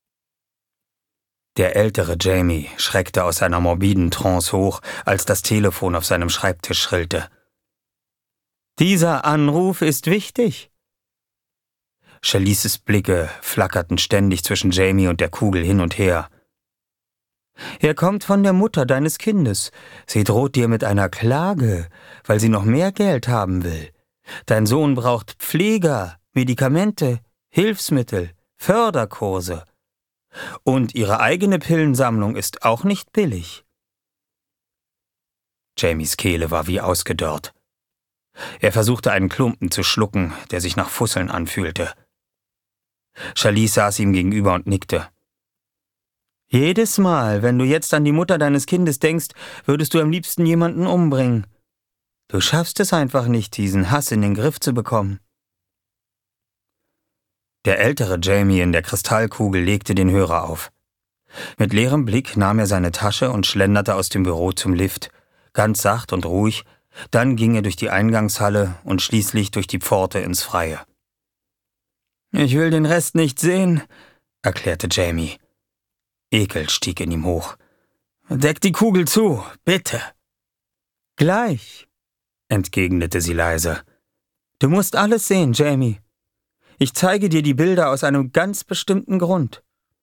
S2: Der ältere Jamie schreckte aus seiner morbiden Trance hoch, als das Telefon auf seinem Schreibtisch schrillte. »Dieser Anruf ist wichtig.« Charlices Blicke flackerten ständig zwischen Jamie und der Kugel hin und her. »Er kommt von der Mutter deines Kindes. Sie droht dir mit einer Klage, weil sie noch mehr Geld haben will. Dein Sohn braucht Pfleger, Medikamente, Hilfsmittel, Förderkurse. Und ihre eigene Pillensammlung ist auch nicht billig.« Jamies Kehle war wie ausgedörrt. Er versuchte einen Klumpen zu schlucken, der sich nach Fusseln anfühlte. Charlize saß ihm gegenüber und nickte. »Jedes Mal, wenn du jetzt an die Mutter deines Kindes denkst, würdest du am liebsten jemanden umbringen. Du schaffst es einfach nicht, diesen Hass in den Griff zu bekommen.« Der ältere Jamie in der Kristallkugel legte den Hörer auf. Mit leerem Blick nahm er seine Tasche und schlenderte aus dem Büro zum Lift, ganz sacht und ruhig, dann ging er durch die Eingangshalle und schließlich durch die Pforte ins Freie. »Ich will den Rest nicht sehen«, erklärte Jamie. Ekel stieg in ihm hoch. »Deck die Kugel zu, bitte.« »Gleich«, entgegnete sie leise. »Du musst alles sehen, Jamie. Ich zeige dir die Bilder aus einem ganz bestimmten Grund.«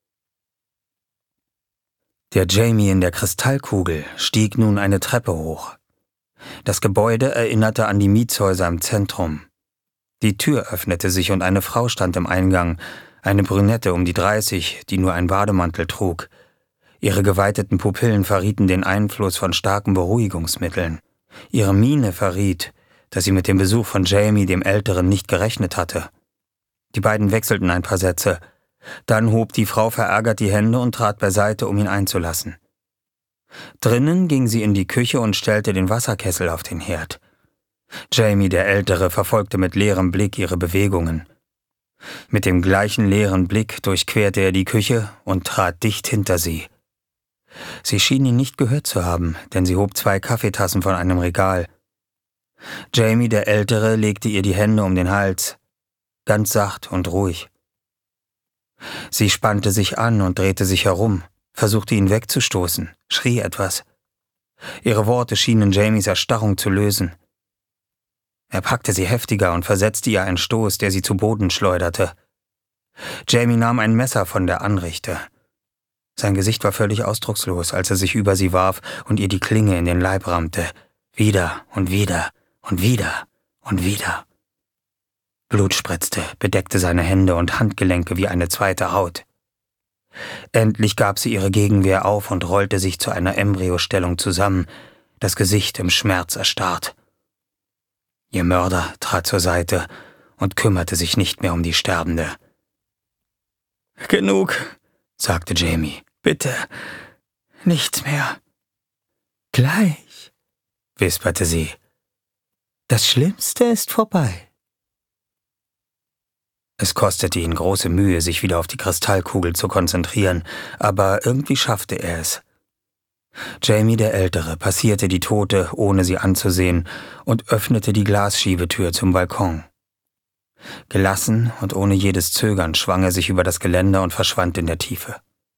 S2: Der Jamie in der Kristallkugel stieg nun eine Treppe hoch. Das Gebäude erinnerte an die Mietshäuser im Zentrum. Die Tür öffnete sich und eine Frau stand im Eingang, eine Brünette um die 30, die nur einen Bademantel trug. Ihre geweiteten Pupillen verrieten den Einfluss von starken Beruhigungsmitteln. Ihre Miene verriet, dass sie mit dem Besuch von Jamie, dem Älteren, nicht gerechnet hatte. Die beiden wechselten ein paar Sätze. Dann hob die Frau verärgert die Hände und trat beiseite, um ihn einzulassen. Drinnen ging sie in die Küche und stellte den Wasserkessel auf den Herd. Jamie, der Ältere, verfolgte mit leerem Blick ihre Bewegungen. Mit dem gleichen leeren Blick durchquerte er die Küche und trat dicht hinter sie. Sie schien ihn nicht gehört zu haben, denn sie hob 2 Kaffeetassen von einem Regal. Jamie, der Ältere, legte ihr die Hände um den Hals, ganz sacht und ruhig. Sie spannte sich an und drehte sich herum, versuchte ihn wegzustoßen, schrie etwas. Ihre Worte schienen Jamies Erstarrung zu lösen. Er packte sie heftiger und versetzte ihr einen Stoß, der sie zu Boden schleuderte. Jamie nahm ein Messer von der Anrichte. Sein Gesicht war völlig ausdruckslos, als er sich über sie warf und ihr die Klinge in den Leib rammte. Wieder und wieder und wieder und wieder. Blut spritzte, bedeckte seine Hände und Handgelenke wie eine zweite Haut. Endlich gab sie ihre Gegenwehr auf und rollte sich zu einer Embryostellung zusammen, das Gesicht im Schmerz erstarrt. Ihr Mörder trat zur Seite und kümmerte sich nicht mehr um die Sterbende. »Genug«, sagte Jamie. »Bitte, nichts mehr.« »Gleich«, wisperte sie. »Das Schlimmste ist vorbei.« Es kostete ihn große Mühe, sich wieder auf die Kristallkugel zu konzentrieren, aber irgendwie schaffte er es. Jamie, der Ältere, passierte die Tote, ohne sie anzusehen, und öffnete die Glasschiebetür zum Balkon. Gelassen und ohne jedes Zögern schwang er sich über das Geländer und verschwand in der Tiefe.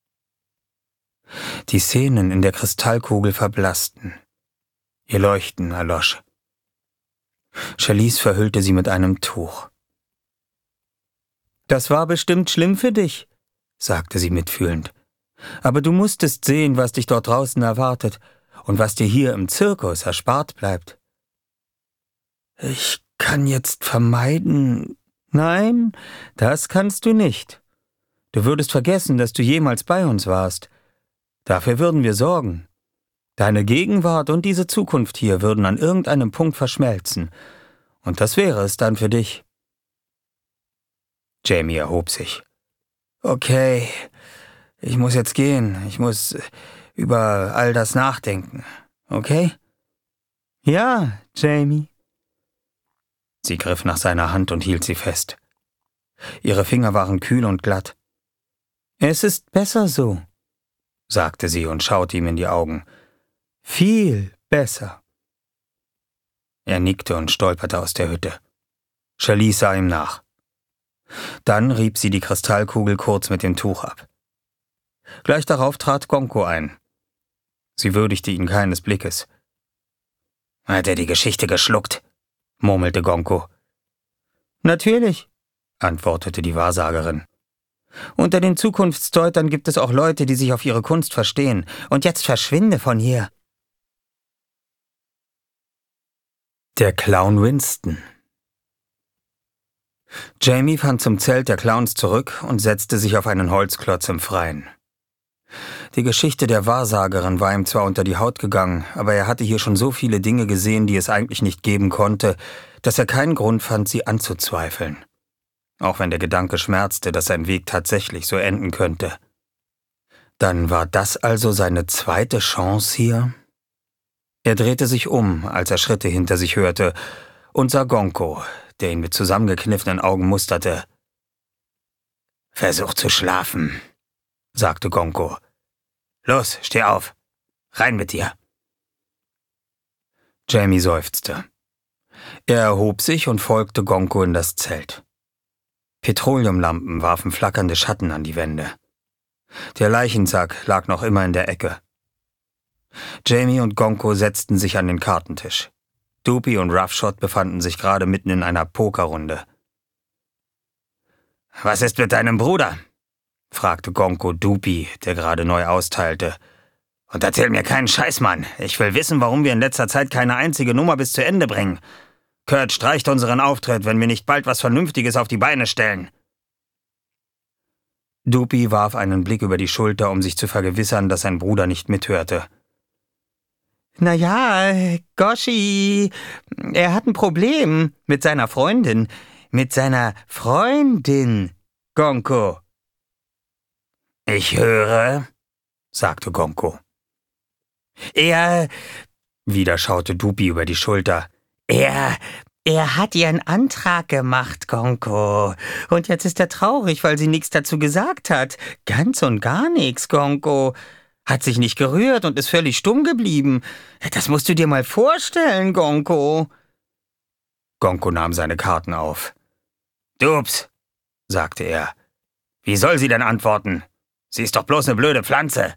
S2: Die Szenen in der Kristallkugel verblassten. Ihr Leuchten erlosch. Charlize verhüllte sie mit einem Tuch. »Das war bestimmt schlimm für dich«, sagte sie mitfühlend. »Aber du musstest sehen, was dich dort draußen erwartet und was dir hier im Zirkus erspart bleibt.« »Ich kann jetzt vermeiden...« »Nein, das kannst du nicht. Du würdest vergessen, dass du jemals bei uns warst. Dafür würden wir sorgen. Deine Gegenwart und diese Zukunft hier würden an irgendeinem Punkt verschmelzen. Und das wäre es dann für dich.« Jamie erhob sich. »Okay, ich muss jetzt gehen. Ich muss über all das nachdenken. Okay?« »Ja, Jamie.« Sie griff nach seiner Hand und hielt sie fest. Ihre Finger waren kühl und glatt. »Es ist besser so«, sagte sie und schaute ihm in die Augen. »Viel besser.« Er nickte und stolperte aus der Hütte. Charlize sah ihm nach. Dann rieb sie die Kristallkugel kurz mit dem Tuch ab. Gleich darauf trat Gonko ein. Sie würdigte ihn keines Blickes. »Hat er die Geschichte geschluckt?« murmelte Gonko. »Natürlich«, antwortete die Wahrsagerin. »Unter den Zukunftsdeutern gibt es auch Leute, die sich auf ihre Kunst verstehen. Und jetzt verschwinde von hier.« Der Clown Winston. Jamie fand zum Zelt der Clowns zurück und setzte sich auf einen Holzklotz im Freien. Die Geschichte der Wahrsagerin war ihm zwar unter die Haut gegangen, aber er hatte hier schon so viele Dinge gesehen, die es eigentlich nicht geben konnte, dass er keinen Grund fand, sie anzuzweifeln. Auch wenn der Gedanke schmerzte, dass sein Weg tatsächlich so enden könnte. Dann war das also seine zweite Chance hier? Er drehte sich um, als er Schritte hinter sich hörte, und sah Gonko, der ihn mit zusammengekniffenen Augen musterte.
S4: Versuch zu schlafen, sagte Gonko. Los, steh auf. Rein mit dir.
S2: Jamie seufzte. Er erhob sich und folgte Gonko in das Zelt. Petroleumlampen warfen flackernde Schatten an die Wände. Der Leichensack lag noch immer in der Ecke. Jamie und Gonko setzten sich an den Kartentisch. Doopy und Roughshot befanden sich gerade mitten in einer Pokerrunde.
S4: »Was ist mit deinem Bruder?«
S2: fragte Gonko Doopy, der gerade neu austeilte.
S4: »Und erzähl mir keinen Scheiß, Mann. Ich will wissen, warum wir in letzter Zeit keine einzige Nummer bis zu Ende bringen. Kurt streicht unseren Auftritt, wenn wir nicht bald was Vernünftiges auf die Beine stellen.«
S2: Doopy warf einen Blick über die Schulter, um sich zu vergewissern, dass sein Bruder nicht mithörte.
S5: »Naja, Goshi, er hat ein Problem mit seiner Freundin. Mit seiner Freundin, Gonko.«
S4: »Ich höre«, sagte Gonko.
S2: Wieder schaute Doopy über die Schulter.
S5: Er hat ihr einen Antrag gemacht, Gonko. Und jetzt ist er traurig, weil sie nichts dazu gesagt hat. Ganz und gar nichts, Gonko. Hat sich nicht gerührt und ist völlig stumm geblieben. Das musst du dir mal vorstellen, Gonko.«
S2: Gonko nahm seine Karten auf.
S4: »Doops«, sagte er. »Wie soll sie denn antworten? Sie ist doch bloß eine blöde Pflanze.«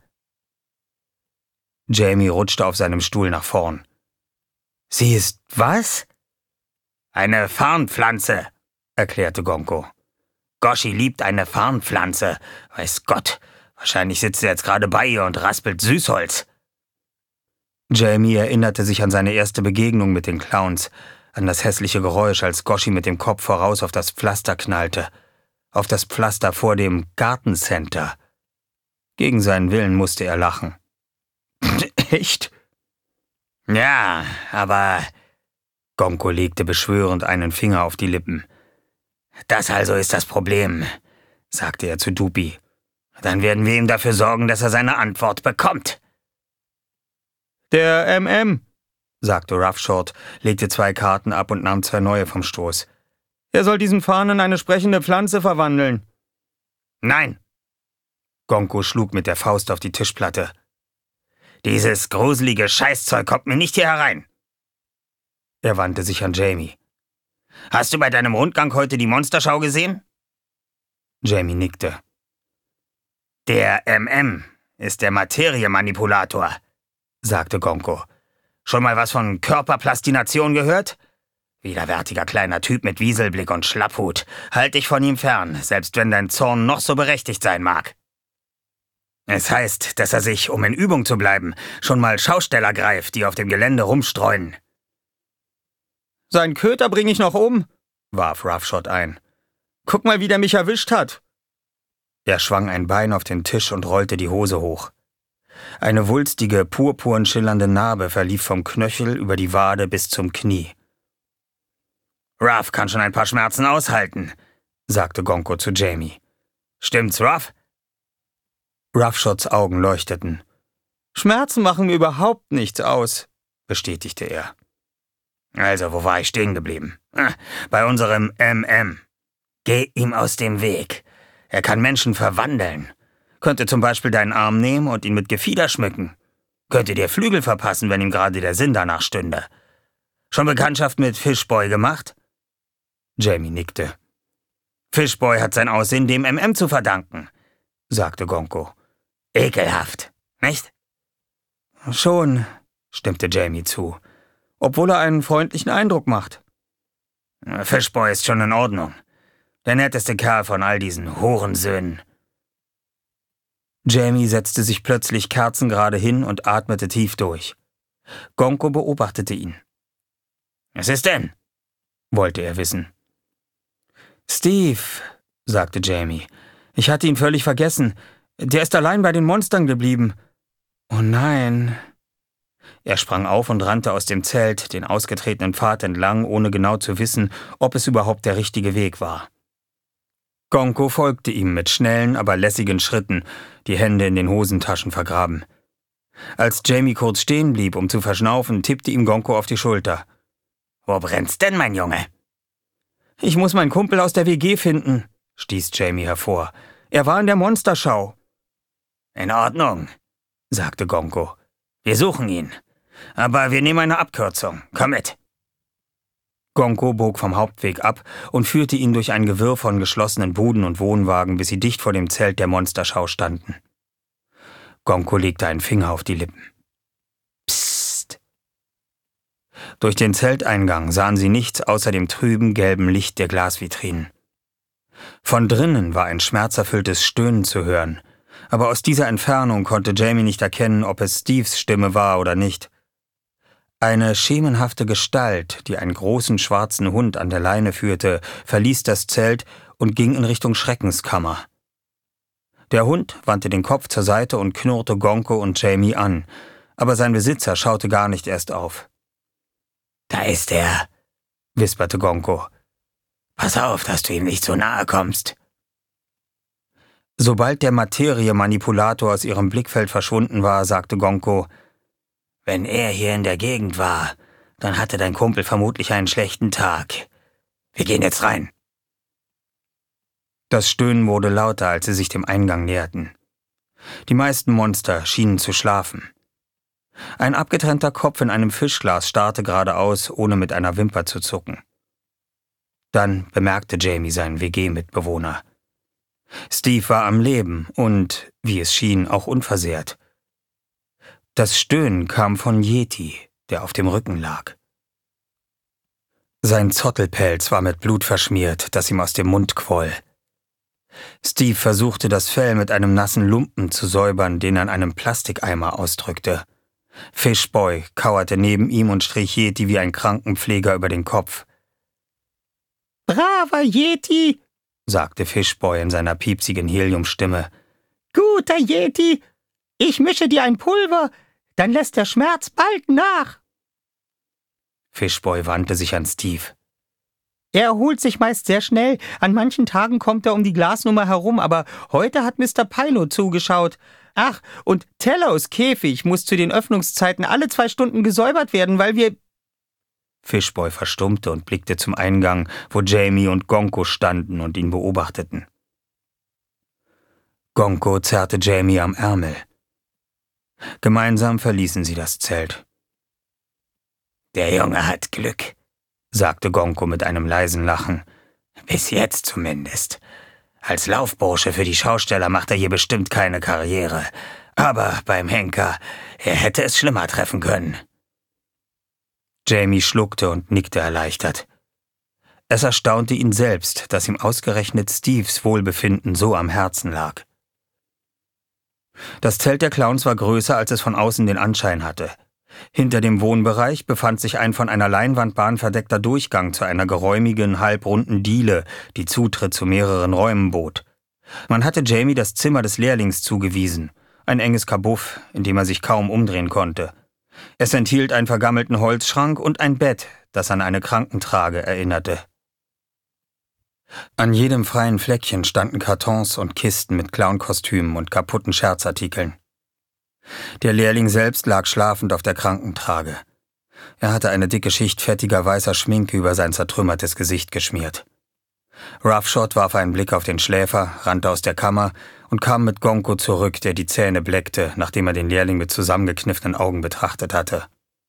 S2: Jamie rutschte auf seinem Stuhl nach vorn. »Sie ist was?«
S4: »Eine Farnpflanze«, erklärte Gonko. »Goshi liebt eine Farnpflanze. Weiß Gott, wahrscheinlich sitzt er jetzt gerade bei ihr und raspelt Süßholz.«
S2: Jamie erinnerte sich an seine erste Begegnung mit den Clowns, an das hässliche Geräusch, als Goshi mit dem Kopf voraus auf das Pflaster knallte. Auf das Pflaster vor dem Gartencenter. Gegen seinen Willen musste er lachen.
S4: »Echt?« »Ja, aber...«
S2: Gonko legte beschwörend einen Finger auf die Lippen.
S4: »Das also ist das Problem«, sagte er zu Doopy. »Dann werden wir ihm dafür sorgen, dass er seine Antwort bekommt.«
S3: »Der MM«,
S2: sagte Roughshot, legte 2 Karten ab und nahm 2 neue vom Stoß.
S3: »Er soll diesen Farn in eine sprechende Pflanze verwandeln.«
S4: »Nein!«
S2: Gonko schlug mit der Faust auf die Tischplatte.
S4: »Dieses gruselige Scheißzeug kommt mir nicht hier herein.«
S2: Er wandte sich an Jamie.
S4: »Hast du bei deinem Rundgang heute die Monsterschau gesehen?«
S2: Jamie nickte.
S4: »Der MM ist der Materiemanipulator«, sagte Gonko. »Schon mal was von Körperplastination gehört? Widerwärtiger kleiner Typ mit Wieselblick und Schlapphut. Halt dich von ihm fern, selbst wenn dein Zorn noch so berechtigt sein mag. Es heißt, dass er sich, um in Übung zu bleiben, schon mal Schausteller greift, die auf dem Gelände rumstreuen.«
S3: »Seinen Köter bring ich noch um«,
S2: warf Roughshot ein.
S3: »Guck mal, wie der mich erwischt hat.«
S2: Er schwang ein Bein auf den Tisch und rollte die Hose hoch. Eine wulstige, purpurn schillernde Narbe verlief vom Knöchel über die Wade bis zum Knie.
S4: »Ruff kann schon ein paar Schmerzen aushalten«, sagte Gonko zu Jamie. »Stimmt's, Ruff?«
S2: Roughshots Augen leuchteten.
S3: »Schmerzen machen mir überhaupt nichts aus«,
S2: bestätigte er.
S4: »Also, wo war ich stehen geblieben? Bei unserem MM. Geh ihm aus dem Weg. Er kann Menschen verwandeln. Könnte zum Beispiel deinen Arm nehmen und ihn mit Gefieder schmücken. Könnte dir Flügel verpassen, wenn ihm gerade der Sinn danach stünde. Schon Bekanntschaft mit Fishboy gemacht?«
S2: Jamie nickte.
S4: »Fishboy hat sein Aussehen dem MM zu verdanken«, sagte Gonko. »Ekelhaft, nicht?«
S2: »Schon«, stimmte Jamie zu, »obwohl er einen freundlichen Eindruck macht.«
S4: »Fishboy ist schon in Ordnung. Der netteste Kerl von all diesen Hurensöhnen.«
S2: Jamie setzte sich plötzlich kerzengerade hin und atmete tief durch. Gonko beobachtete ihn.
S4: »Was ist denn?«
S2: wollte er wissen. »Steve«, sagte Jamie. »Ich hatte ihn völlig vergessen. Der ist allein bei den Monstern geblieben. Oh nein.« Er sprang auf und rannte aus dem Zelt, den ausgetretenen Pfad entlang, ohne genau zu wissen, ob es überhaupt der richtige Weg war. Gonko folgte ihm mit schnellen, aber lässigen Schritten, die Hände in den Hosentaschen vergraben. Als Jamie kurz stehen blieb, um zu verschnaufen, tippte ihm Gonko auf die Schulter.
S4: »Wo brennt's denn, mein Junge?«
S3: »Ich muss meinen Kumpel aus der WG finden«,
S2: stieß Jamie hervor. »Er war in der Monsterschau.«
S4: »In Ordnung«, sagte Gonko. »Wir suchen ihn. Aber wir nehmen eine Abkürzung. Komm mit.«
S2: Gonko bog vom Hauptweg ab und führte ihn durch ein Gewirr von geschlossenen Buden und Wohnwagen, bis sie dicht vor dem Zelt der Monsterschau standen. Gonko legte einen Finger auf die Lippen. Psst. Durch den Zelteingang sahen sie nichts außer dem trüben, gelben Licht der Glasvitrinen. Von drinnen war ein schmerzerfülltes Stöhnen zu hören, aber aus dieser Entfernung konnte Jamie nicht erkennen, ob es Steves Stimme war oder nicht. Eine schemenhafte Gestalt, die einen großen schwarzen Hund an der Leine führte, verließ das Zelt und ging in Richtung Schreckenskammer. Der Hund wandte den Kopf zur Seite und knurrte Gonko und Jamie an, aber sein Besitzer schaute gar nicht erst auf.
S4: »Da ist er«, wisperte Gonko. »Pass auf, dass du ihm nicht so nahe kommst.«
S2: Sobald der Materie-Manipulator aus ihrem Blickfeld verschwunden war, sagte Gonko:
S4: »Wenn er hier in der Gegend war, dann hatte dein Kumpel vermutlich einen schlechten Tag. Wir gehen jetzt rein.«
S2: Das Stöhnen wurde lauter, als sie sich dem Eingang näherten. Die meisten Monster schienen zu schlafen. Ein abgetrennter Kopf in einem Fischglas starrte geradeaus, ohne mit einer Wimper zu zucken. Dann bemerkte Jamie seinen WG-Mitbewohner. Steve war am Leben und, wie es schien, auch unversehrt. Das Stöhnen kam von Yeti, der auf dem Rücken lag. Sein Zottelpelz war mit Blut verschmiert, das ihm aus dem Mund quoll. Steve versuchte, das Fell mit einem nassen Lumpen zu säubern, den er in einem Plastikeimer ausdrückte. Fishboy kauerte neben ihm und strich Yeti wie ein Krankenpfleger über den Kopf.
S5: »Braver Yeti«,
S2: sagte Fishboy in seiner piepsigen Heliumstimme.
S5: »Guter Yeti, ich mische dir ein Pulver, dann lässt der Schmerz bald nach.«
S2: Fishboy wandte sich an Steve.
S5: »Er erholt sich meist sehr schnell. An manchen Tagen kommt er um die Glasnummer herum, aber heute hat Mr. Pilo zugeschaut. Ach, und Tellos Käfig muss zu den Öffnungszeiten alle 2 Stunden gesäubert werden, weil wir...«
S2: Fishboy verstummte und blickte zum Eingang, wo Jamie und Gonko standen und ihn beobachteten. Gonko zerrte Jamie am Ärmel. Gemeinsam verließen sie das Zelt.
S4: »Der Junge hat Glück«, sagte Gonko mit einem leisen Lachen. »Bis jetzt zumindest. Als Laufbursche für die Schausteller macht er hier bestimmt keine Karriere. Aber beim Henker, er hätte es schlimmer treffen können.«
S2: Jamie schluckte und nickte erleichtert. Es erstaunte ihn selbst, dass ihm ausgerechnet Steves Wohlbefinden so am Herzen lag. Das Zelt der Clowns war größer, als es von außen den Anschein hatte. Hinter dem Wohnbereich befand sich ein von einer Leinwandbahn verdeckter Durchgang zu einer geräumigen, halbrunden Diele, die Zutritt zu mehreren Räumen bot. Man hatte Jamie das Zimmer des Lehrlings zugewiesen, ein enges Kabuff, in dem er sich kaum umdrehen konnte. Es enthielt einen vergammelten Holzschrank und ein Bett, das an eine Krankentrage erinnerte. An jedem freien Fleckchen standen Kartons und Kisten mit Clownkostümen und kaputten Scherzartikeln. Der Lehrling selbst lag schlafend auf der Krankentrage. Er hatte eine dicke Schicht fettiger weißer Schminke über sein zertrümmertes Gesicht geschmiert. Roughshot warf einen Blick auf den Schläfer, rannte aus der Kammer und kam mit Gonko zurück, der die Zähne bleckte, nachdem er den Lehrling mit zusammengekniffenen Augen betrachtet hatte.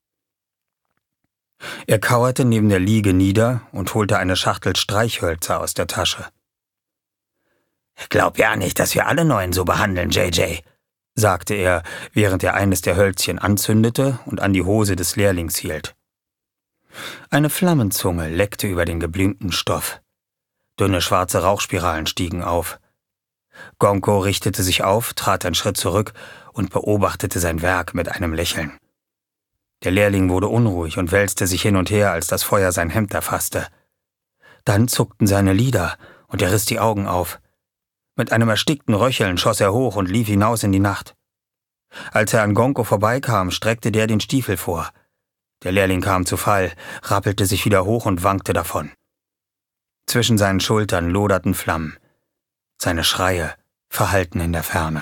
S2: Er kauerte neben der Liege nieder und holte eine Schachtel Streichhölzer aus der Tasche.
S4: »Glaub ja nicht, dass wir alle Neuen so behandeln, JJ«, sagte er, während er eines der Hölzchen anzündete und an die Hose des Lehrlings hielt.
S2: Eine Flammenzunge leckte über den geblümten Stoff. Dünne schwarze Rauchspiralen stiegen auf. Gonko richtete sich auf, trat einen Schritt zurück und beobachtete sein Werk mit einem Lächeln. Der Lehrling wurde unruhig und wälzte sich hin und her, als das Feuer sein Hemd erfasste. Dann zuckten seine Lider und er riss die Augen auf. Mit einem erstickten Röcheln schoss er hoch und lief hinaus in die Nacht. Als er an Gonko vorbeikam, streckte der den Stiefel vor. Der Lehrling kam zu Fall, rappelte sich wieder hoch und wankte davon. Zwischen seinen Schultern loderten Flammen. Seine Schreie verhallten in der Ferne.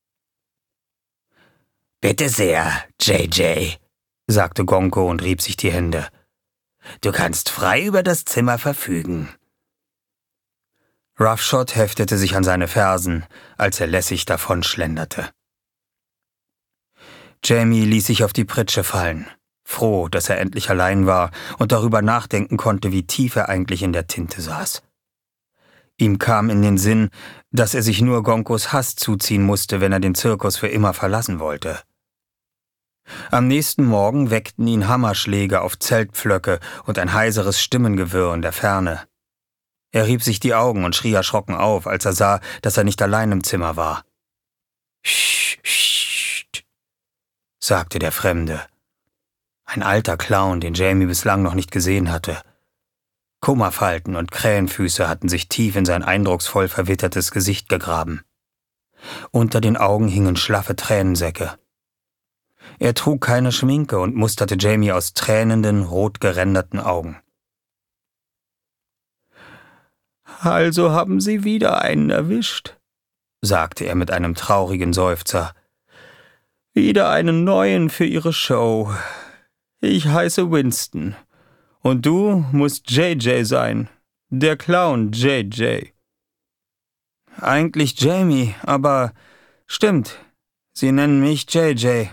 S4: »Bitte sehr, JJ«, sagte Gonko und rieb sich die Hände. »Du kannst frei über das Zimmer verfügen.«
S2: Roughshod heftete sich an seine Fersen, als er lässig davonschlenderte. Jamie ließ sich auf die Pritsche fallen, froh, dass er endlich allein war und darüber nachdenken konnte, wie tief er eigentlich in der Tinte saß. Ihm kam in den Sinn, dass er sich nur Gonkos Hass zuziehen musste, wenn er den Zirkus für immer verlassen wollte. Am nächsten Morgen weckten ihn Hammerschläge auf Zeltpflöcke und ein heiseres Stimmengewirr in der Ferne. Er rieb sich die Augen und schrie erschrocken auf, als er sah, dass er nicht allein im Zimmer war. »Psst«, sagte der Fremde. Ein alter Clown, den Jamie bislang noch nicht gesehen hatte. Kummerfalten und Krähenfüße hatten sich tief in sein eindrucksvoll verwittertes Gesicht gegraben. Unter den Augen hingen schlaffe Tränensäcke. Er trug keine Schminke und musterte Jamie aus tränenden, rot geränderten Augen.
S3: »Also haben Sie wieder einen erwischt«, sagte er mit einem traurigen Seufzer. »Wieder einen neuen für Ihre Show. Ich heiße Winston. Und du musst JJ sein. Der Clown JJ.«
S2: »Eigentlich Jamie, aber stimmt, Sie nennen mich JJ.«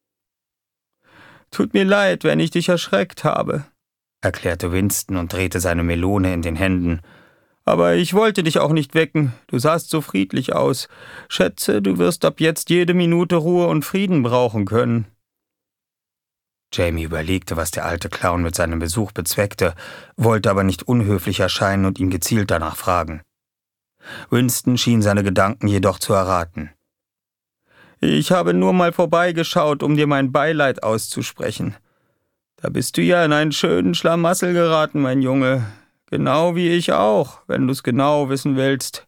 S3: »Tut mir leid, wenn ich dich erschreckt habe«,
S2: erklärte Winston und drehte seine Melone in den Händen.
S3: »Aber ich wollte dich auch nicht wecken. Du sahst so friedlich aus. Schätze, du wirst ab jetzt jede Minute Ruhe und Frieden brauchen können.«
S2: Jamie überlegte, was der alte Clown mit seinem Besuch bezweckte, wollte aber nicht unhöflich erscheinen und ihn gezielt danach fragen. Winston schien seine Gedanken jedoch zu erraten.
S3: »Ich habe nur mal vorbeigeschaut, um dir mein Beileid auszusprechen. Da bist du ja in einen schönen Schlamassel geraten, mein Junge. Genau wie ich auch, wenn du's genau wissen willst.«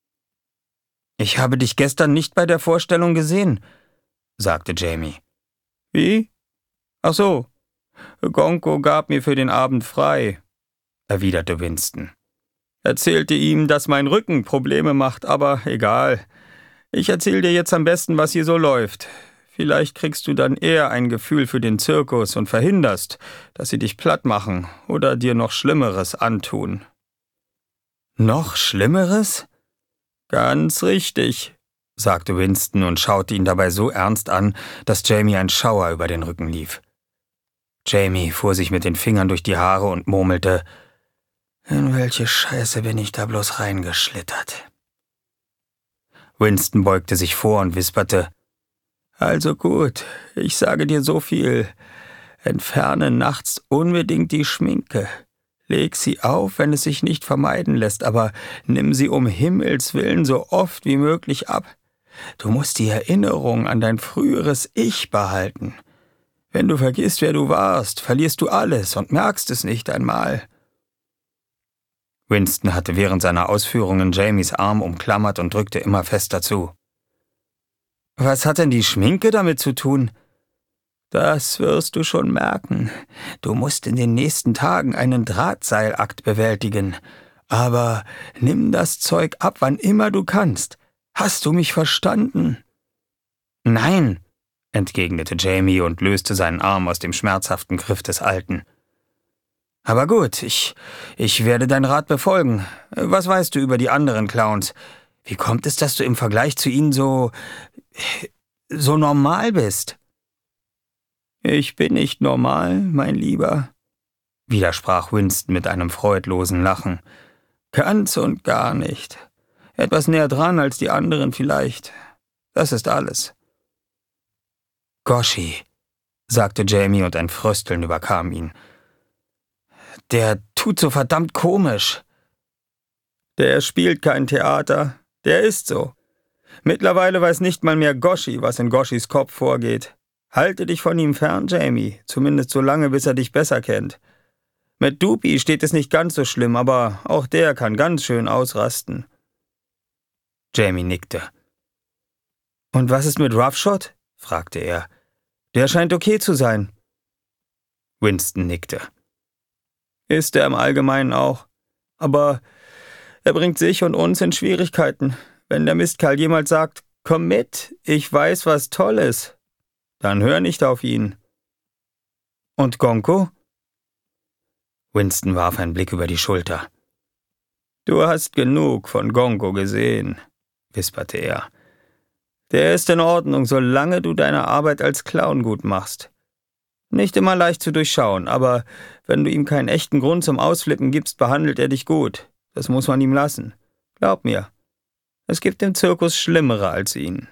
S2: »Ich habe dich gestern nicht bei der Vorstellung gesehen«, sagte Jamie.
S3: »Wie? Ach so, Gonko gab mir für den Abend frei«, erwiderte Winston. »Erzählte ihm, dass mein Rücken Probleme macht, aber egal. Ich erzähl dir jetzt am besten, was hier so läuft. Vielleicht kriegst du dann eher ein Gefühl für den Zirkus und verhinderst, dass sie dich platt machen oder dir noch Schlimmeres antun.«
S2: »Noch Schlimmeres?«
S3: »Ganz richtig«,
S2: sagte Winston und schaute ihn dabei so ernst an, dass Jamie ein Schauer über den Rücken lief. Jamie fuhr sich mit den Fingern durch die Haare und murmelte, »In welche Scheiße bin ich da bloß reingeschlittert?« Winston beugte sich vor und wisperte,
S3: »Also gut, ich sage dir so viel. Entferne nachts unbedingt die Schminke. Leg sie auf, wenn es sich nicht vermeiden lässt, aber nimm sie um Himmels willen so oft wie möglich ab. Du musst die Erinnerung an dein früheres Ich behalten. Wenn du vergisst, wer du warst, verlierst du alles und merkst es nicht einmal.«
S2: Winston hatte während seiner Ausführungen Jamies Arm umklammert und drückte immer fester zu. »Was hat denn die Schminke damit zu tun?«
S3: »Das wirst du schon merken. Du musst in den nächsten Tagen einen Drahtseilakt bewältigen. Aber nimm das Zeug ab, wann immer du kannst. Hast du mich verstanden?«
S2: »Nein«, entgegnete Jamie und löste seinen Arm aus dem schmerzhaften Griff des Alten. »Aber gut, ich werde deinen Rat befolgen. Was weißt du über die anderen Clowns? Wie kommt es, dass du im Vergleich zu ihnen so normal bist?«
S3: »Ich bin nicht normal, mein Lieber«,
S2: widersprach Winston mit einem freudlosen Lachen.
S3: »Ganz und gar nicht. Etwas näher dran als die anderen vielleicht. Das ist alles.«
S2: »Goshi«, sagte Jamie und ein Frösteln überkam ihn. »Der tut so verdammt komisch.«
S3: »Der spielt kein Theater. Der ist so. Mittlerweile weiß nicht mal mehr Goshi, was in Goshis Kopf vorgeht. Halte dich von ihm fern, Jamie, zumindest so lange, bis er dich besser kennt. Mit Dupi steht es nicht ganz so schlimm, aber auch der kann ganz schön ausrasten.«
S2: Jamie nickte. »Und was ist mit Roughshod?« fragte er. »Der scheint okay zu sein.« Winston nickte.
S3: »Ist er im Allgemeinen auch. Aber er bringt sich und uns in Schwierigkeiten. Wenn der Mistkerl jemals sagt, komm mit, ich weiß was Tolles, dann hör nicht auf ihn.«
S2: »Und Gonko?« Winston warf einen Blick über die Schulter.
S3: »Du hast genug von Gonko gesehen«, wisperte er. »Der ist in Ordnung, solange du deine Arbeit als Clown gut machst. Nicht immer leicht zu durchschauen, aber wenn du ihm keinen echten Grund zum Ausflippen gibst, behandelt er dich gut. Das muss man ihm lassen. Glaub mir, es gibt im Zirkus Schlimmere als ihn.«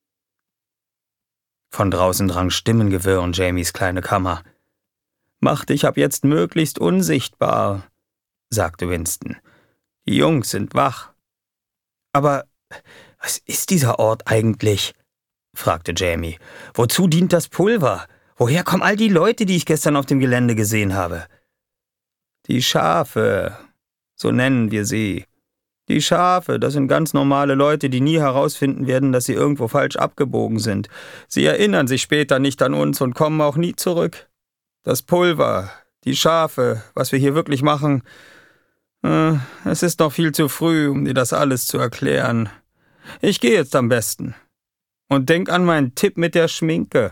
S2: Von draußen drang Stimmengewirr in Jamies kleine Kammer.
S3: »Mach dich ab jetzt möglichst unsichtbar«, sagte Winston. »Die Jungs sind wach.«
S2: »Aber was ist dieser Ort eigentlich?« fragte Jamie. »Wozu dient das Pulver? Woher kommen all die Leute, die ich gestern auf dem Gelände gesehen habe?«
S3: »Die Schafe, so nennen wir sie. Die Schafe, das sind ganz normale Leute, die nie herausfinden werden, dass sie irgendwo falsch abgebogen sind. Sie erinnern sich später nicht an uns und kommen auch nie zurück. Das Pulver, die Schafe, was wir hier wirklich machen, es ist noch viel zu früh, um dir das alles zu erklären. Ich gehe jetzt am besten. Und denk an meinen Tipp mit der Schminke.«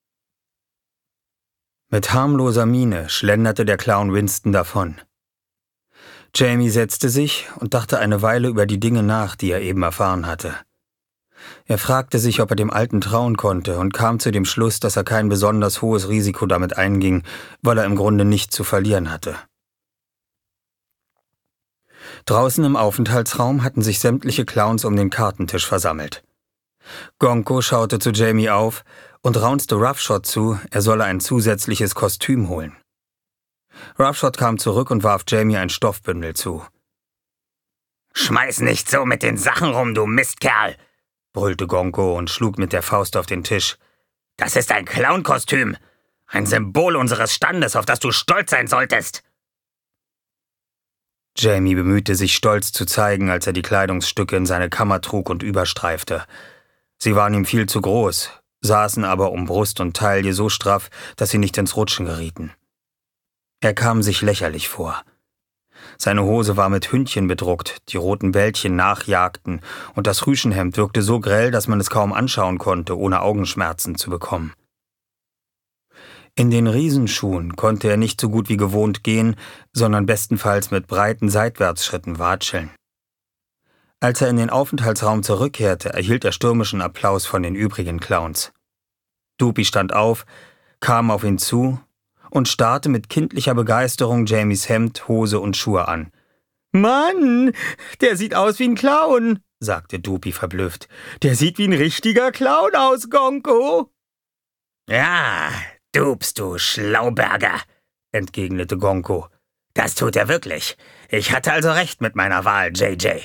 S2: Mit harmloser Miene schlenderte der Clown Winston davon. Jamie setzte sich und dachte eine Weile über die Dinge nach, die er eben erfahren hatte. Er fragte sich, ob er dem Alten trauen konnte und kam zu dem Schluss, dass er kein besonders hohes Risiko damit einging, weil er im Grunde nichts zu verlieren hatte. Draußen im Aufenthaltsraum hatten sich sämtliche Clowns um den Kartentisch versammelt. Gonko schaute zu Jamie auf und raunzte Roughshot zu, er solle ein zusätzliches Kostüm holen. Roughshot kam zurück und warf Jamie ein Stoffbündel zu.
S4: »Schmeiß nicht so mit den Sachen rum, du Mistkerl«, brüllte Gonko und schlug mit der Faust auf den Tisch. »Das ist ein Clownkostüm, ein Symbol unseres Standes, auf das du stolz sein solltest.«
S2: Jamie bemühte sich, stolz zu zeigen, als er die Kleidungsstücke in seine Kammer trug und überstreifte. Sie waren ihm viel zu groß, saßen aber um Brust und Taille so straff, dass sie nicht ins Rutschen gerieten. Er kam sich lächerlich vor. Seine Hose war mit Hündchen bedruckt, die roten Bällchen nachjagten, und das Rüschenhemd wirkte so grell, dass man es kaum anschauen konnte, ohne Augenschmerzen zu bekommen. In den Riesenschuhen konnte er nicht so gut wie gewohnt gehen, sondern bestenfalls mit breiten Seitwärtsschritten watscheln. Als er in den Aufenthaltsraum zurückkehrte, erhielt er stürmischen Applaus von den übrigen Clowns. Dupi stand auf, kam auf ihn zu und starrte mit kindlicher Begeisterung Jamies Hemd, Hose und Schuhe an.
S3: »Mann, der sieht aus wie ein Clown«, sagte Dupi verblüfft. »Der sieht wie ein richtiger Clown aus, Gonko.«
S4: »Ja, Dupst, du Schlauberger«, entgegnete Gonko. »Das tut er wirklich. Ich hatte also recht mit meiner Wahl, JJ.«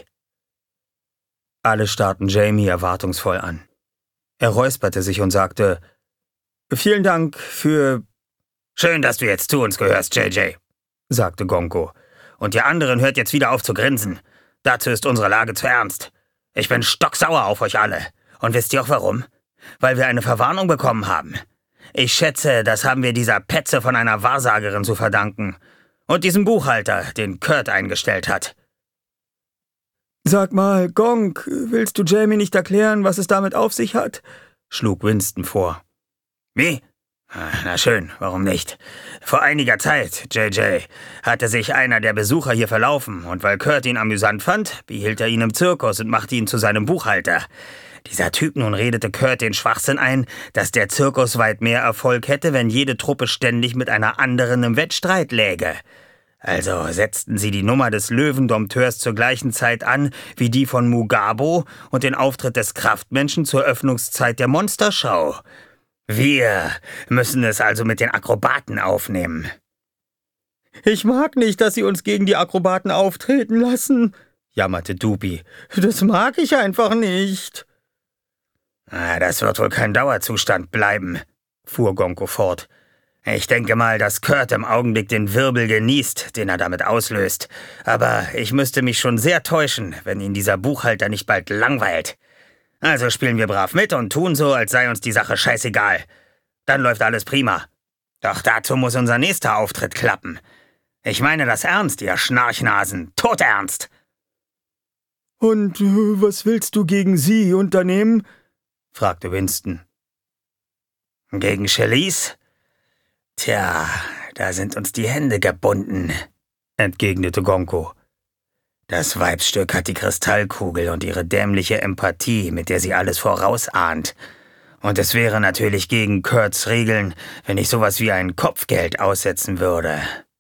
S2: Alle starrten Jamie erwartungsvoll an. Er räusperte sich und sagte, »Vielen Dank für...«
S4: »Schön, dass du jetzt zu uns gehörst, JJ«, sagte Gonko. »Und ihr anderen hört jetzt wieder auf zu grinsen. Dazu ist unsere Lage zu ernst. Ich bin stocksauer auf euch alle. Und wisst ihr auch warum? Weil wir eine Verwarnung bekommen haben. Ich schätze, das haben wir dieser Petze von einer Wahrsagerin zu verdanken. Und diesem Buchhalter, den Kurt eingestellt hat.«
S3: »Sag mal, Gonk, willst du Jamie nicht erklären, was es damit auf sich hat?«
S2: schlug Winston vor.
S4: »Wie? Na schön, warum nicht? Vor einiger Zeit, JJ, hatte sich einer der Besucher hier verlaufen, und weil Kurt ihn amüsant fand, behielt er ihn im Zirkus und machte ihn zu seinem Buchhalter. Dieser Typ nun redete Kurt den Schwachsinn ein, dass der Zirkus weit mehr Erfolg hätte, wenn jede Truppe ständig mit einer anderen im Wettstreit läge. Also setzten sie die Nummer des Löwendompteurs zur gleichen Zeit an wie die von Mugabo und den Auftritt des Kraftmenschen zur Öffnungszeit der Monsterschau. Wir müssen es also mit den Akrobaten aufnehmen.«
S3: »Ich mag nicht, dass sie uns gegen die Akrobaten auftreten lassen«, jammerte Dupi. »Das mag ich einfach nicht.«
S4: »Das wird wohl kein Dauerzustand bleiben«, fuhr Gonko fort. »Ich denke mal, dass Kurt im Augenblick den Wirbel genießt, den er damit auslöst. Aber ich müsste mich schon sehr täuschen, wenn ihn dieser Buchhalter nicht bald langweilt. Also spielen wir brav mit und tun so, als sei uns die Sache scheißegal. Dann läuft alles prima. Doch dazu muss unser nächster Auftritt klappen. Ich meine das ernst, ihr Schnarchnasen. Todernst!«
S3: »Und was willst du gegen sie unternehmen?« fragte Winston.
S4: »Gegen Chalice? Tja, da sind uns die Hände gebunden«, entgegnete Gonko. Das Weibsstück hat die Kristallkugel und ihre dämliche Empathie, mit der sie alles vorausahnt. Und es wäre natürlich gegen Kurt's Regeln, wenn ich sowas wie ein Kopfgeld aussetzen würde.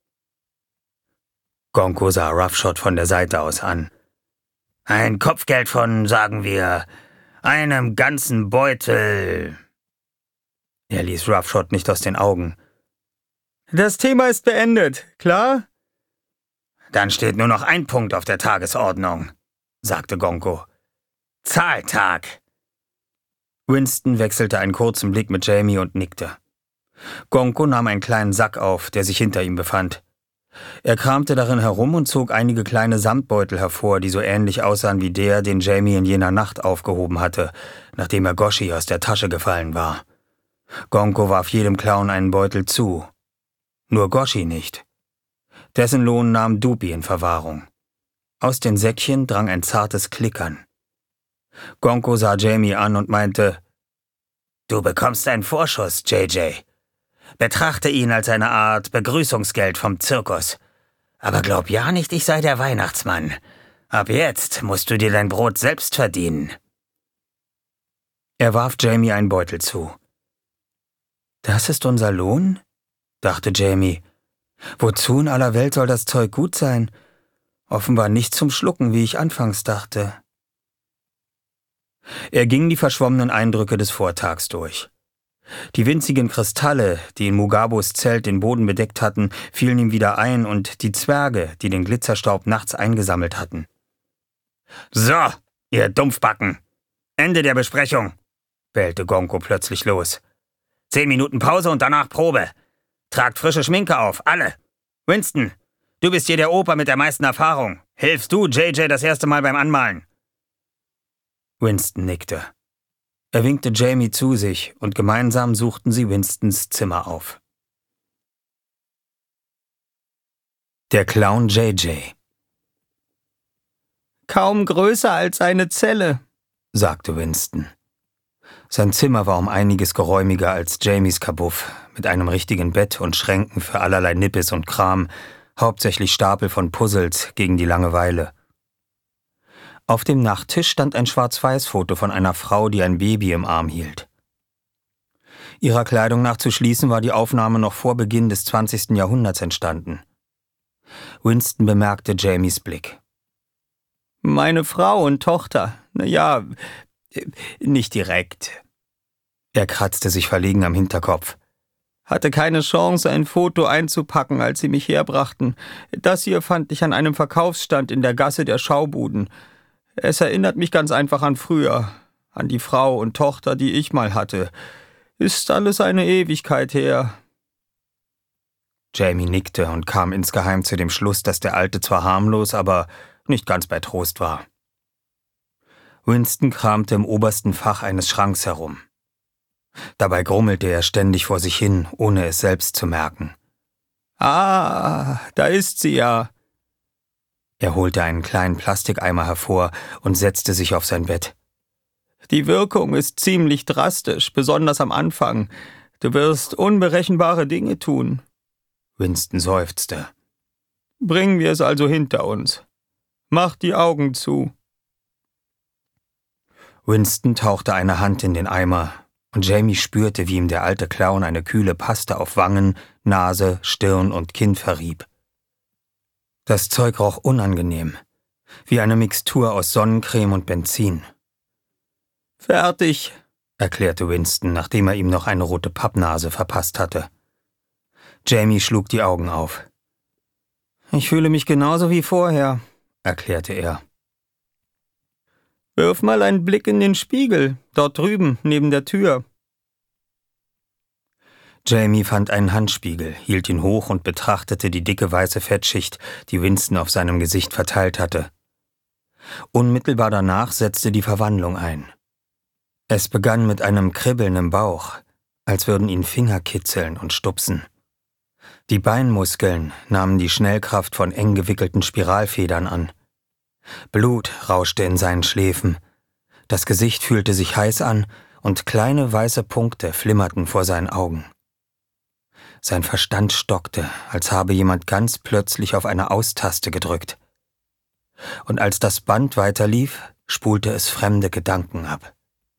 S2: Gonko sah Roughshot von der Seite aus an.
S4: Ein Kopfgeld von, sagen wir, einem ganzen Beutel.
S2: Er ließ Roughshot nicht aus den Augen.
S3: Das Thema ist beendet, klar?
S4: Dann steht nur noch ein Punkt auf der Tagesordnung, sagte Gonko. Zahltag.
S2: Winston wechselte einen kurzen Blick mit Jamie und nickte. Gonko nahm einen kleinen Sack auf, der sich hinter ihm befand. Er kramte darin herum und zog einige kleine Samtbeutel hervor, die so ähnlich aussahen wie der, den Jamie in jener Nacht aufgehoben hatte, nachdem er Goshi aus der Tasche gefallen war. Gonko warf jedem Clown einen Beutel zu. Nur Goshi nicht. Dessen Lohn nahm Dupi in Verwahrung. Aus den Säckchen drang ein zartes Klickern. Gonko sah Jamie an und meinte,
S4: »Du bekommst einen Vorschuss, JJ. Betrachte ihn als eine Art Begrüßungsgeld vom Zirkus. Aber glaub ja nicht, ich sei der Weihnachtsmann. Ab jetzt musst du dir dein Brot selbst verdienen.«
S2: Er warf Jamie einen Beutel zu. »Das ist unser Lohn?« dachte Jamie. »Wozu in aller Welt soll das Zeug gut sein? Offenbar nicht zum Schlucken, wie ich anfangs dachte.« Er ging die verschwommenen Eindrücke des Vortags durch. Die winzigen Kristalle, die in Mugabos Zelt den Boden bedeckt hatten, fielen ihm wieder ein und die Zwerge, die den Glitzerstaub nachts eingesammelt hatten.
S4: »So, ihr Dumpfbacken! Ende der Besprechung«, bellte Gonko plötzlich los. 10 Minuten Pause und danach Probe. Tragt frische Schminke auf, alle. Winston, du bist hier der Opa mit der meisten Erfahrung. Hilfst du JJ das erste Mal beim Anmalen?«
S2: Winston nickte. Er winkte Jamie zu sich und gemeinsam suchten sie Winstons Zimmer auf. Der Clown JJ.
S3: Kaum größer als eine Zelle,
S2: sagte Winston. Sein Zimmer war um einiges geräumiger als Jamies Kabuff, mit einem richtigen Bett und Schränken für allerlei Nippes und Kram, hauptsächlich Stapel von Puzzles gegen die Langeweile. Auf dem Nachttisch stand ein Schwarz-Weiß-Foto von einer Frau, die ein Baby im Arm hielt. Ihrer Kleidung nach zu schließen, war die Aufnahme noch vor Beginn des 20. Jahrhunderts entstanden. Winston bemerkte Jamies Blick.
S3: »Meine Frau und Tochter, naja, nicht direkt.«
S2: Er kratzte sich verlegen am Hinterkopf.
S3: »Hatte keine Chance, ein Foto einzupacken, als sie mich herbrachten. Das hier fand ich an einem Verkaufsstand in der Gasse der Schaubuden. Es erinnert mich ganz einfach an früher, an die Frau und Tochter, die ich mal hatte. Ist alles eine Ewigkeit her.«
S2: Jamie nickte und kam insgeheim zu dem Schluss, dass der Alte zwar harmlos, aber nicht ganz bei Trost war. Winston kramte im obersten Fach eines Schranks herum. Dabei grummelte er ständig vor sich hin, ohne es selbst zu merken.
S3: »Ah, da ist sie ja.«
S2: Er holte einen kleinen Plastikeimer hervor und setzte sich auf sein Bett.
S3: »Die Wirkung ist ziemlich drastisch, besonders am Anfang. Du wirst unberechenbare Dinge tun.«
S2: Winston seufzte.
S3: »Bringen wir es also hinter uns. Mach die Augen zu.«
S2: Winston tauchte eine Hand in den Eimer, und Jamie spürte, wie ihm der alte Clown eine kühle Paste auf Wangen, Nase, Stirn und Kinn verrieb. Das Zeug roch unangenehm, wie eine Mixtur aus Sonnencreme und Benzin.
S3: »Fertig«,
S2: erklärte Winston, nachdem er ihm noch eine rote Pappnase verpasst hatte. Jamie schlug die Augen auf.
S3: »Ich fühle mich genauso wie vorher«,
S2: erklärte er.
S3: »Wirf mal einen Blick in den Spiegel, dort drüben, neben der Tür.«
S2: Jamie fand einen Handspiegel, hielt ihn hoch und betrachtete die dicke weiße Fettschicht, die Winston auf seinem Gesicht verteilt hatte. Unmittelbar danach setzte die Verwandlung ein. Es begann mit einem Kribbeln im Bauch, als würden ihn Finger kitzeln und stupsen. Die Beinmuskeln nahmen die Schnellkraft von eng gewickelten Spiralfedern an. Blut rauschte in seinen Schläfen, das Gesicht fühlte sich heiß an und kleine weiße Punkte flimmerten vor seinen Augen. Sein Verstand stockte, als habe jemand ganz plötzlich auf eine Austaste gedrückt. und als das Band weiterlief, spulte es fremde Gedanken ab.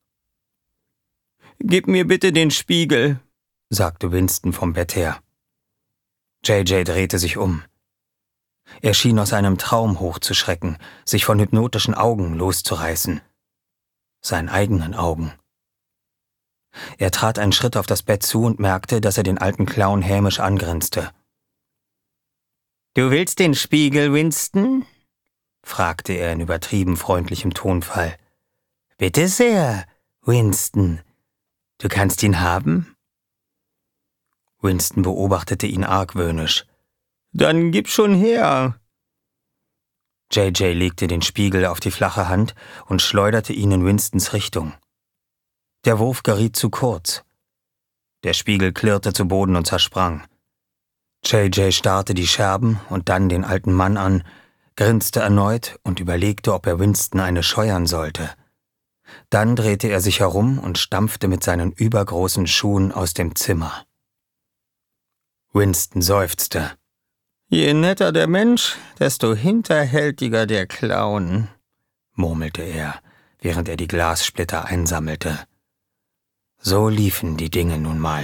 S3: »Gib mir bitte den Spiegel«,
S2: sagte Winston vom Bett her. JJ drehte sich um. Er schien aus einem Traum hochzuschrecken, sich von hypnotischen Augen loszureißen. Seinen eigenen Augen. Er trat einen Schritt auf das Bett zu und merkte, dass er den alten Clown hämisch angrinste.
S5: »Du willst den Spiegel, Winston?«
S2: fragte er in übertrieben freundlichem Tonfall.
S5: »Bitte sehr, Winston. Du kannst ihn haben?«
S2: Winston beobachtete ihn argwöhnisch.
S3: »Dann gib schon her.«
S2: JJ legte den Spiegel auf die flache Hand und schleuderte ihn in Winstons Richtung. Der Wurf geriet zu kurz. Der Spiegel klirrte zu Boden und zersprang. JJ starrte die Scherben und dann den alten Mann an, grinste erneut und überlegte, ob er Winston eine scheuern sollte. Dann drehte er sich herum und stampfte mit seinen übergroßen Schuhen aus dem Zimmer. Winston seufzte.
S3: »Je netter der Mensch, desto hinterhältiger der Clown«,
S2: murmelte er, während er die Glassplitter einsammelte. So liefen die Dinge nun mal.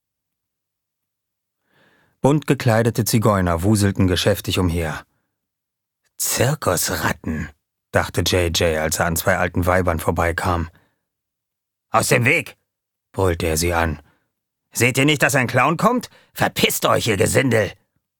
S2: Bunt gekleidete Zigeuner wuselten geschäftig umher.
S5: »Zirkusratten«,
S2: dachte JJ, als er an zwei alten Weibern vorbeikam.
S5: »Aus dem Weg«,
S2: brüllte er sie an.
S5: »Seht ihr nicht, dass ein Clown kommt? Verpisst euch, ihr Gesindel!«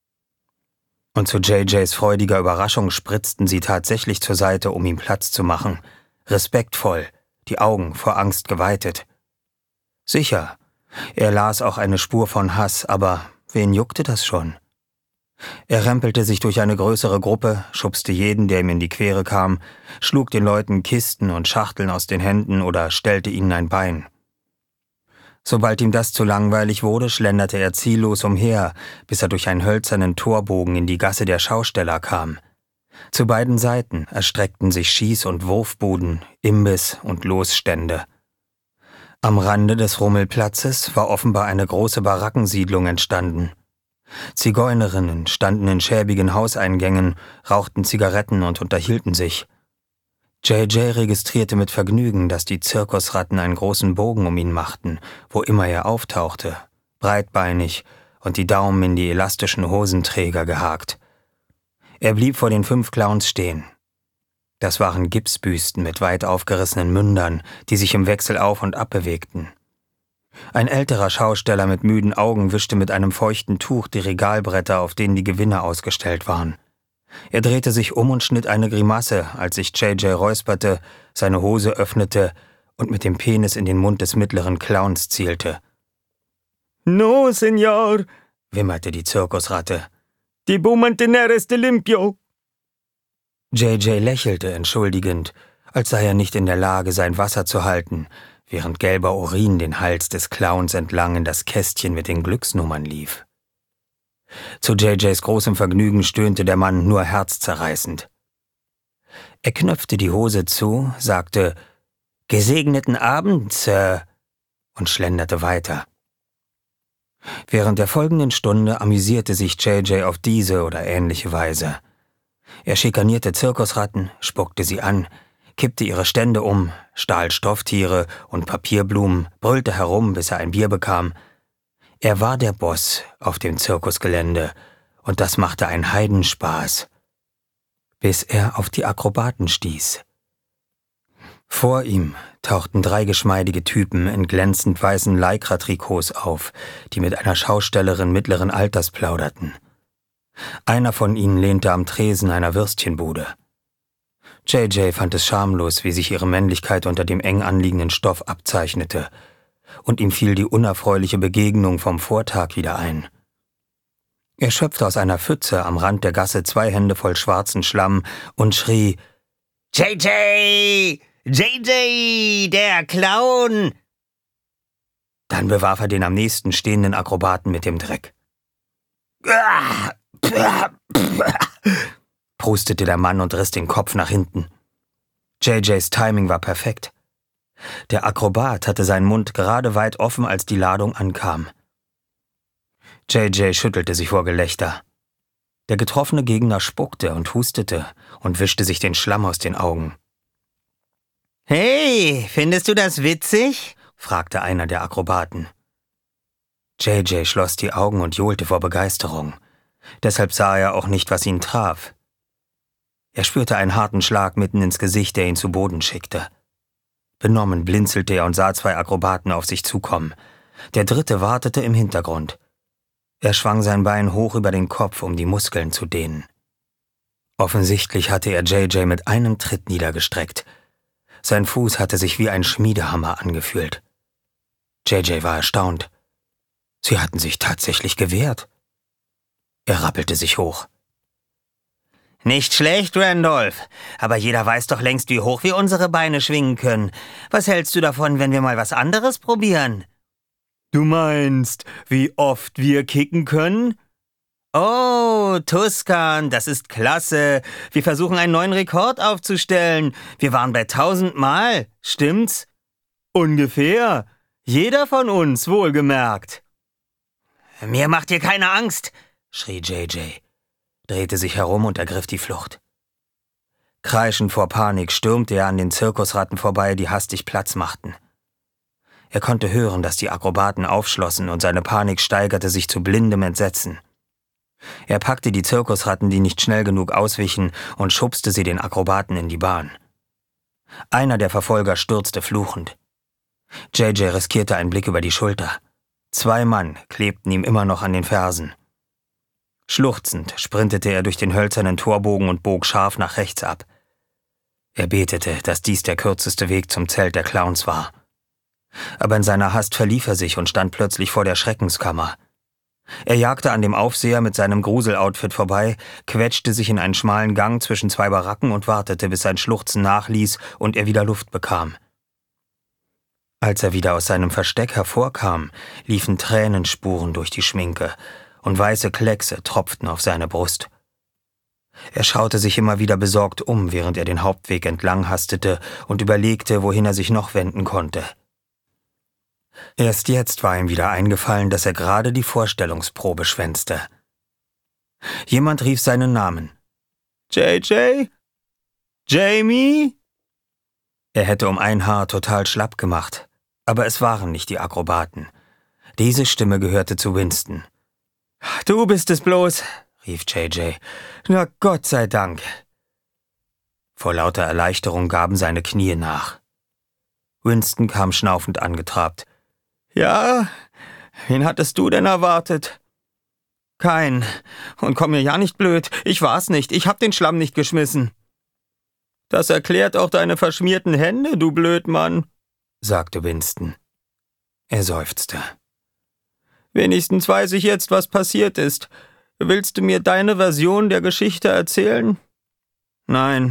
S2: Und zu JJs freudiger Überraschung spritzten sie tatsächlich zur Seite, um ihm Platz zu machen. Respektvoll, die Augen vor Angst geweitet. Sicher, er las auch eine Spur von Hass, aber wen juckte das schon? Er rempelte sich durch eine größere Gruppe, schubste jeden, der ihm in die Quere kam, schlug den Leuten Kisten und Schachteln aus den Händen oder stellte ihnen ein Bein. Sobald ihm das zu langweilig wurde, schlenderte er ziellos umher, bis er durch einen hölzernen Torbogen in die Gasse der Schausteller kam. Zu beiden Seiten erstreckten sich Schieß- und Wurfbuden, Imbiss und Losstände. Am Rande des Rummelplatzes war offenbar eine große Barackensiedlung entstanden. Zigeunerinnen standen in schäbigen Hauseingängen, rauchten Zigaretten und unterhielten sich. JJ registrierte mit Vergnügen, dass die Zirkusratten einen großen Bogen um ihn machten, wo immer er auftauchte, breitbeinig und die Daumen in die elastischen Hosenträger gehakt. Er blieb vor den 5 Clowns stehen. Das waren Gipsbüsten mit weit aufgerissenen Mündern, die sich im Wechsel auf und ab bewegten. Ein älterer Schausteller mit müden Augen wischte mit einem feuchten Tuch die Regalbretter, auf denen die Gewinne ausgestellt waren. Er drehte sich um und schnitt eine Grimasse, als sich JJ räusperte, seine Hose öffnete und mit dem Penis in den Mund des mittleren Clowns zielte.
S3: »No, Senor«,
S2: wimmerte die Zirkusratte.
S3: »Die Bumantinere ist limpio.«
S2: JJ lächelte entschuldigend, als sei er nicht in der Lage, sein Wasser zu halten, während gelber Urin den Hals des Clowns entlang in das Kästchen mit den Glücksnummern lief. Zu JJs großem Vergnügen stöhnte der Mann nur herzzerreißend. Er knöpfte die Hose zu, sagte »Gesegneten Abend, Sir«, und schlenderte weiter. Während der folgenden Stunde amüsierte sich JJ auf diese oder ähnliche Weise. Er schikanierte Zirkusratten, spuckte sie an, kippte ihre Stände um, stahl Stofftiere und Papierblumen, brüllte herum, bis er ein Bier bekam. Er war der Boss auf dem Zirkusgelände, und das machte einen Heidenspaß, bis er auf die Akrobaten stieß. Vor ihm tauchten 3 geschmeidige Typen in glänzend weißen Lycra-Trikots auf, die mit einer Schaustellerin mittleren Alters plauderten. Einer von ihnen lehnte am Tresen einer Würstchenbude. JJ fand es schamlos, wie sich ihre Männlichkeit unter dem eng anliegenden Stoff abzeichnete, und ihm fiel die unerfreuliche Begegnung vom Vortag wieder ein. Er schöpfte aus einer Pfütze am Rand der Gasse 2 Hände voll schwarzen Schlamm und schrie:
S5: »JJ! JJ, der Clown!«
S2: Dann bewarf er den am nächsten stehenden Akrobaten mit dem Dreck. Prustete der Mann und riss den Kopf nach hinten. JJs Timing war perfekt. Der Akrobat hatte seinen Mund gerade weit offen, als die Ladung ankam. JJ schüttelte sich vor Gelächter. Der getroffene Gegner spuckte und hustete und wischte sich den Schlamm aus den Augen.
S5: »Hey, findest du das witzig?«
S2: fragte einer der Akrobaten. JJ schloss die Augen und johlte vor Begeisterung. Deshalb sah er auch nicht, was ihn traf. Er spürte einen harten Schlag mitten ins Gesicht, der ihn zu Boden schickte. Benommen blinzelte er und sah 2 Akrobaten auf sich zukommen. Der dritte wartete im Hintergrund. Er schwang sein Bein hoch über den Kopf, um die Muskeln zu dehnen. Offensichtlich hatte er JJ mit einem Tritt niedergestreckt. Sein Fuß hatte sich wie ein Schmiedehammer angefühlt. JJ war erstaunt. Sie hatten sich tatsächlich gewehrt. Er rappelte sich hoch.
S5: »Nicht schlecht, Randolph. Aber jeder weiß doch längst, wie hoch wir unsere Beine schwingen können. Was hältst du davon, wenn wir mal was anderes probieren?«
S3: Du meinst, wie oft wir kicken können?
S5: »Oh, Tuscan, das ist klasse. Wir versuchen einen neuen Rekord aufzustellen. Wir waren bei 1000 Mal, stimmt's?«
S3: »Ungefähr. Jeder von uns, wohlgemerkt.«
S5: »Mir macht ihr keine Angst«,
S2: schrie JJ, drehte sich herum und ergriff die Flucht. Kreischend vor Panik stürmte er an den Zirkusratten vorbei, die hastig Platz machten. Er konnte hören, dass die Akrobaten aufschlossen und seine Panik steigerte sich zu blindem Entsetzen. Er packte die Zirkusratten, die nicht schnell genug auswichen, und schubste sie den Akrobaten in die Bahn. Einer der Verfolger stürzte fluchend. JJ riskierte einen Blick über die Schulter. 2 Mann klebten ihm immer noch an den Fersen. Schluchzend sprintete er durch den hölzernen Torbogen und bog scharf nach rechts ab. Er betete, dass dies der kürzeste Weg zum Zelt der Clowns war. Aber in seiner Hast verlief er sich und stand plötzlich vor der Schreckenskammer. Er jagte an dem Aufseher mit seinem Grusel-Outfit vorbei, quetschte sich in einen schmalen Gang zwischen 2 Baracken und wartete, bis sein Schluchzen nachließ und er wieder Luft bekam. Als er wieder aus seinem Versteck hervorkam, liefen Tränenspuren durch die Schminke und weiße Kleckse tropften auf seine Brust. Er schaute sich immer wieder besorgt um, während er den Hauptweg entlang hastete und überlegte, wohin er sich noch wenden konnte. Erst jetzt war ihm wieder eingefallen, dass er gerade die Vorstellungsprobe schwänzte. Jemand rief seinen Namen.
S3: JJ? Jamie?
S2: Er hätte um ein Haar total schlapp gemacht, aber es waren nicht die Akrobaten. Diese Stimme gehörte zu Winston.
S3: »Du bist es bloß«,
S2: rief JJ.
S3: »Na Gott sei Dank.«
S2: Vor lauter Erleichterung gaben seine Knie nach. Winston kam schnaufend angetrabt.
S3: »Ja, wen hattest du denn erwartet?«
S2: »Kein. Und komm mir ja nicht blöd. Ich war's nicht. Ich hab den Schlamm nicht geschmissen.«
S3: »Das erklärt auch deine verschmierten Hände, du Blödmann«,
S2: sagte Winston. Er seufzte.
S3: »Wenigstens weiß ich jetzt, was passiert ist. Willst du mir deine Version der Geschichte erzählen?«
S2: »Nein.«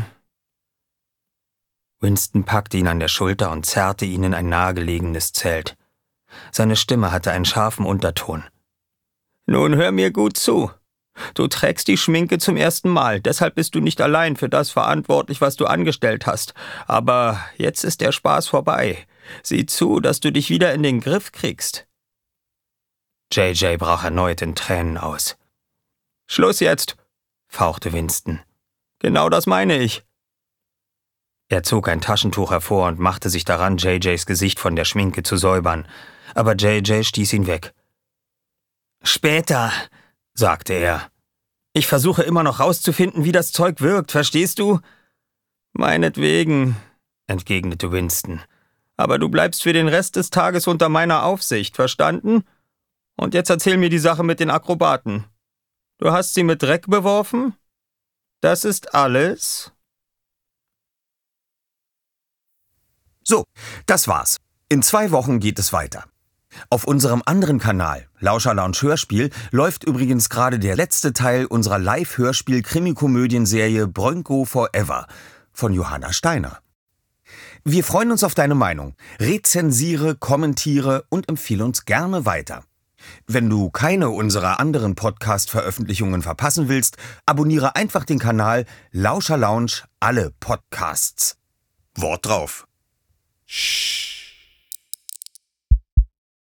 S2: Winston packte ihn an der Schulter und zerrte ihn in ein nahegelegenes Zelt. Seine Stimme hatte einen scharfen Unterton.
S3: »Nun hör mir gut zu. Du trägst die Schminke zum ersten Mal, deshalb bist du nicht allein für das verantwortlich, was du angestellt hast. Aber jetzt ist der Spaß vorbei. Sieh zu, dass du dich wieder in den Griff kriegst.«
S2: JJ brach erneut in Tränen aus.
S3: »Schluss jetzt«,
S2: fauchte Winston.
S3: »Genau das meine ich.«
S2: Er zog ein Taschentuch hervor und machte sich daran, JJs Gesicht von der Schminke zu säubern, aber JJ stieß ihn weg.
S5: »Später«,
S2: sagte er. »Ich versuche immer noch rauszufinden, wie das Zeug wirkt, verstehst du?«
S3: »Meinetwegen«, entgegnete Winston. »Aber du bleibst für den Rest des Tages unter meiner Aufsicht, verstanden? Und jetzt erzähl mir die Sache mit den Akrobaten. Du hast sie mit Dreck beworfen? Das ist alles?«
S1: So, das war's. In 2 Wochen geht es weiter. Auf unserem anderen Kanal, Lauscherlounge Hörspiel, läuft übrigens gerade der letzte Teil unserer Live-Hörspiel-Krimikomödienserie Brönko Forever von Johanna Steiner. Wir freuen uns auf deine Meinung. Rezensiere, kommentiere und empfehle uns gerne weiter. Wenn du keine unserer anderen Podcast-Veröffentlichungen verpassen willst, abonniere einfach den Kanal Lauscherlounge alle Podcasts. Wort drauf. Shh.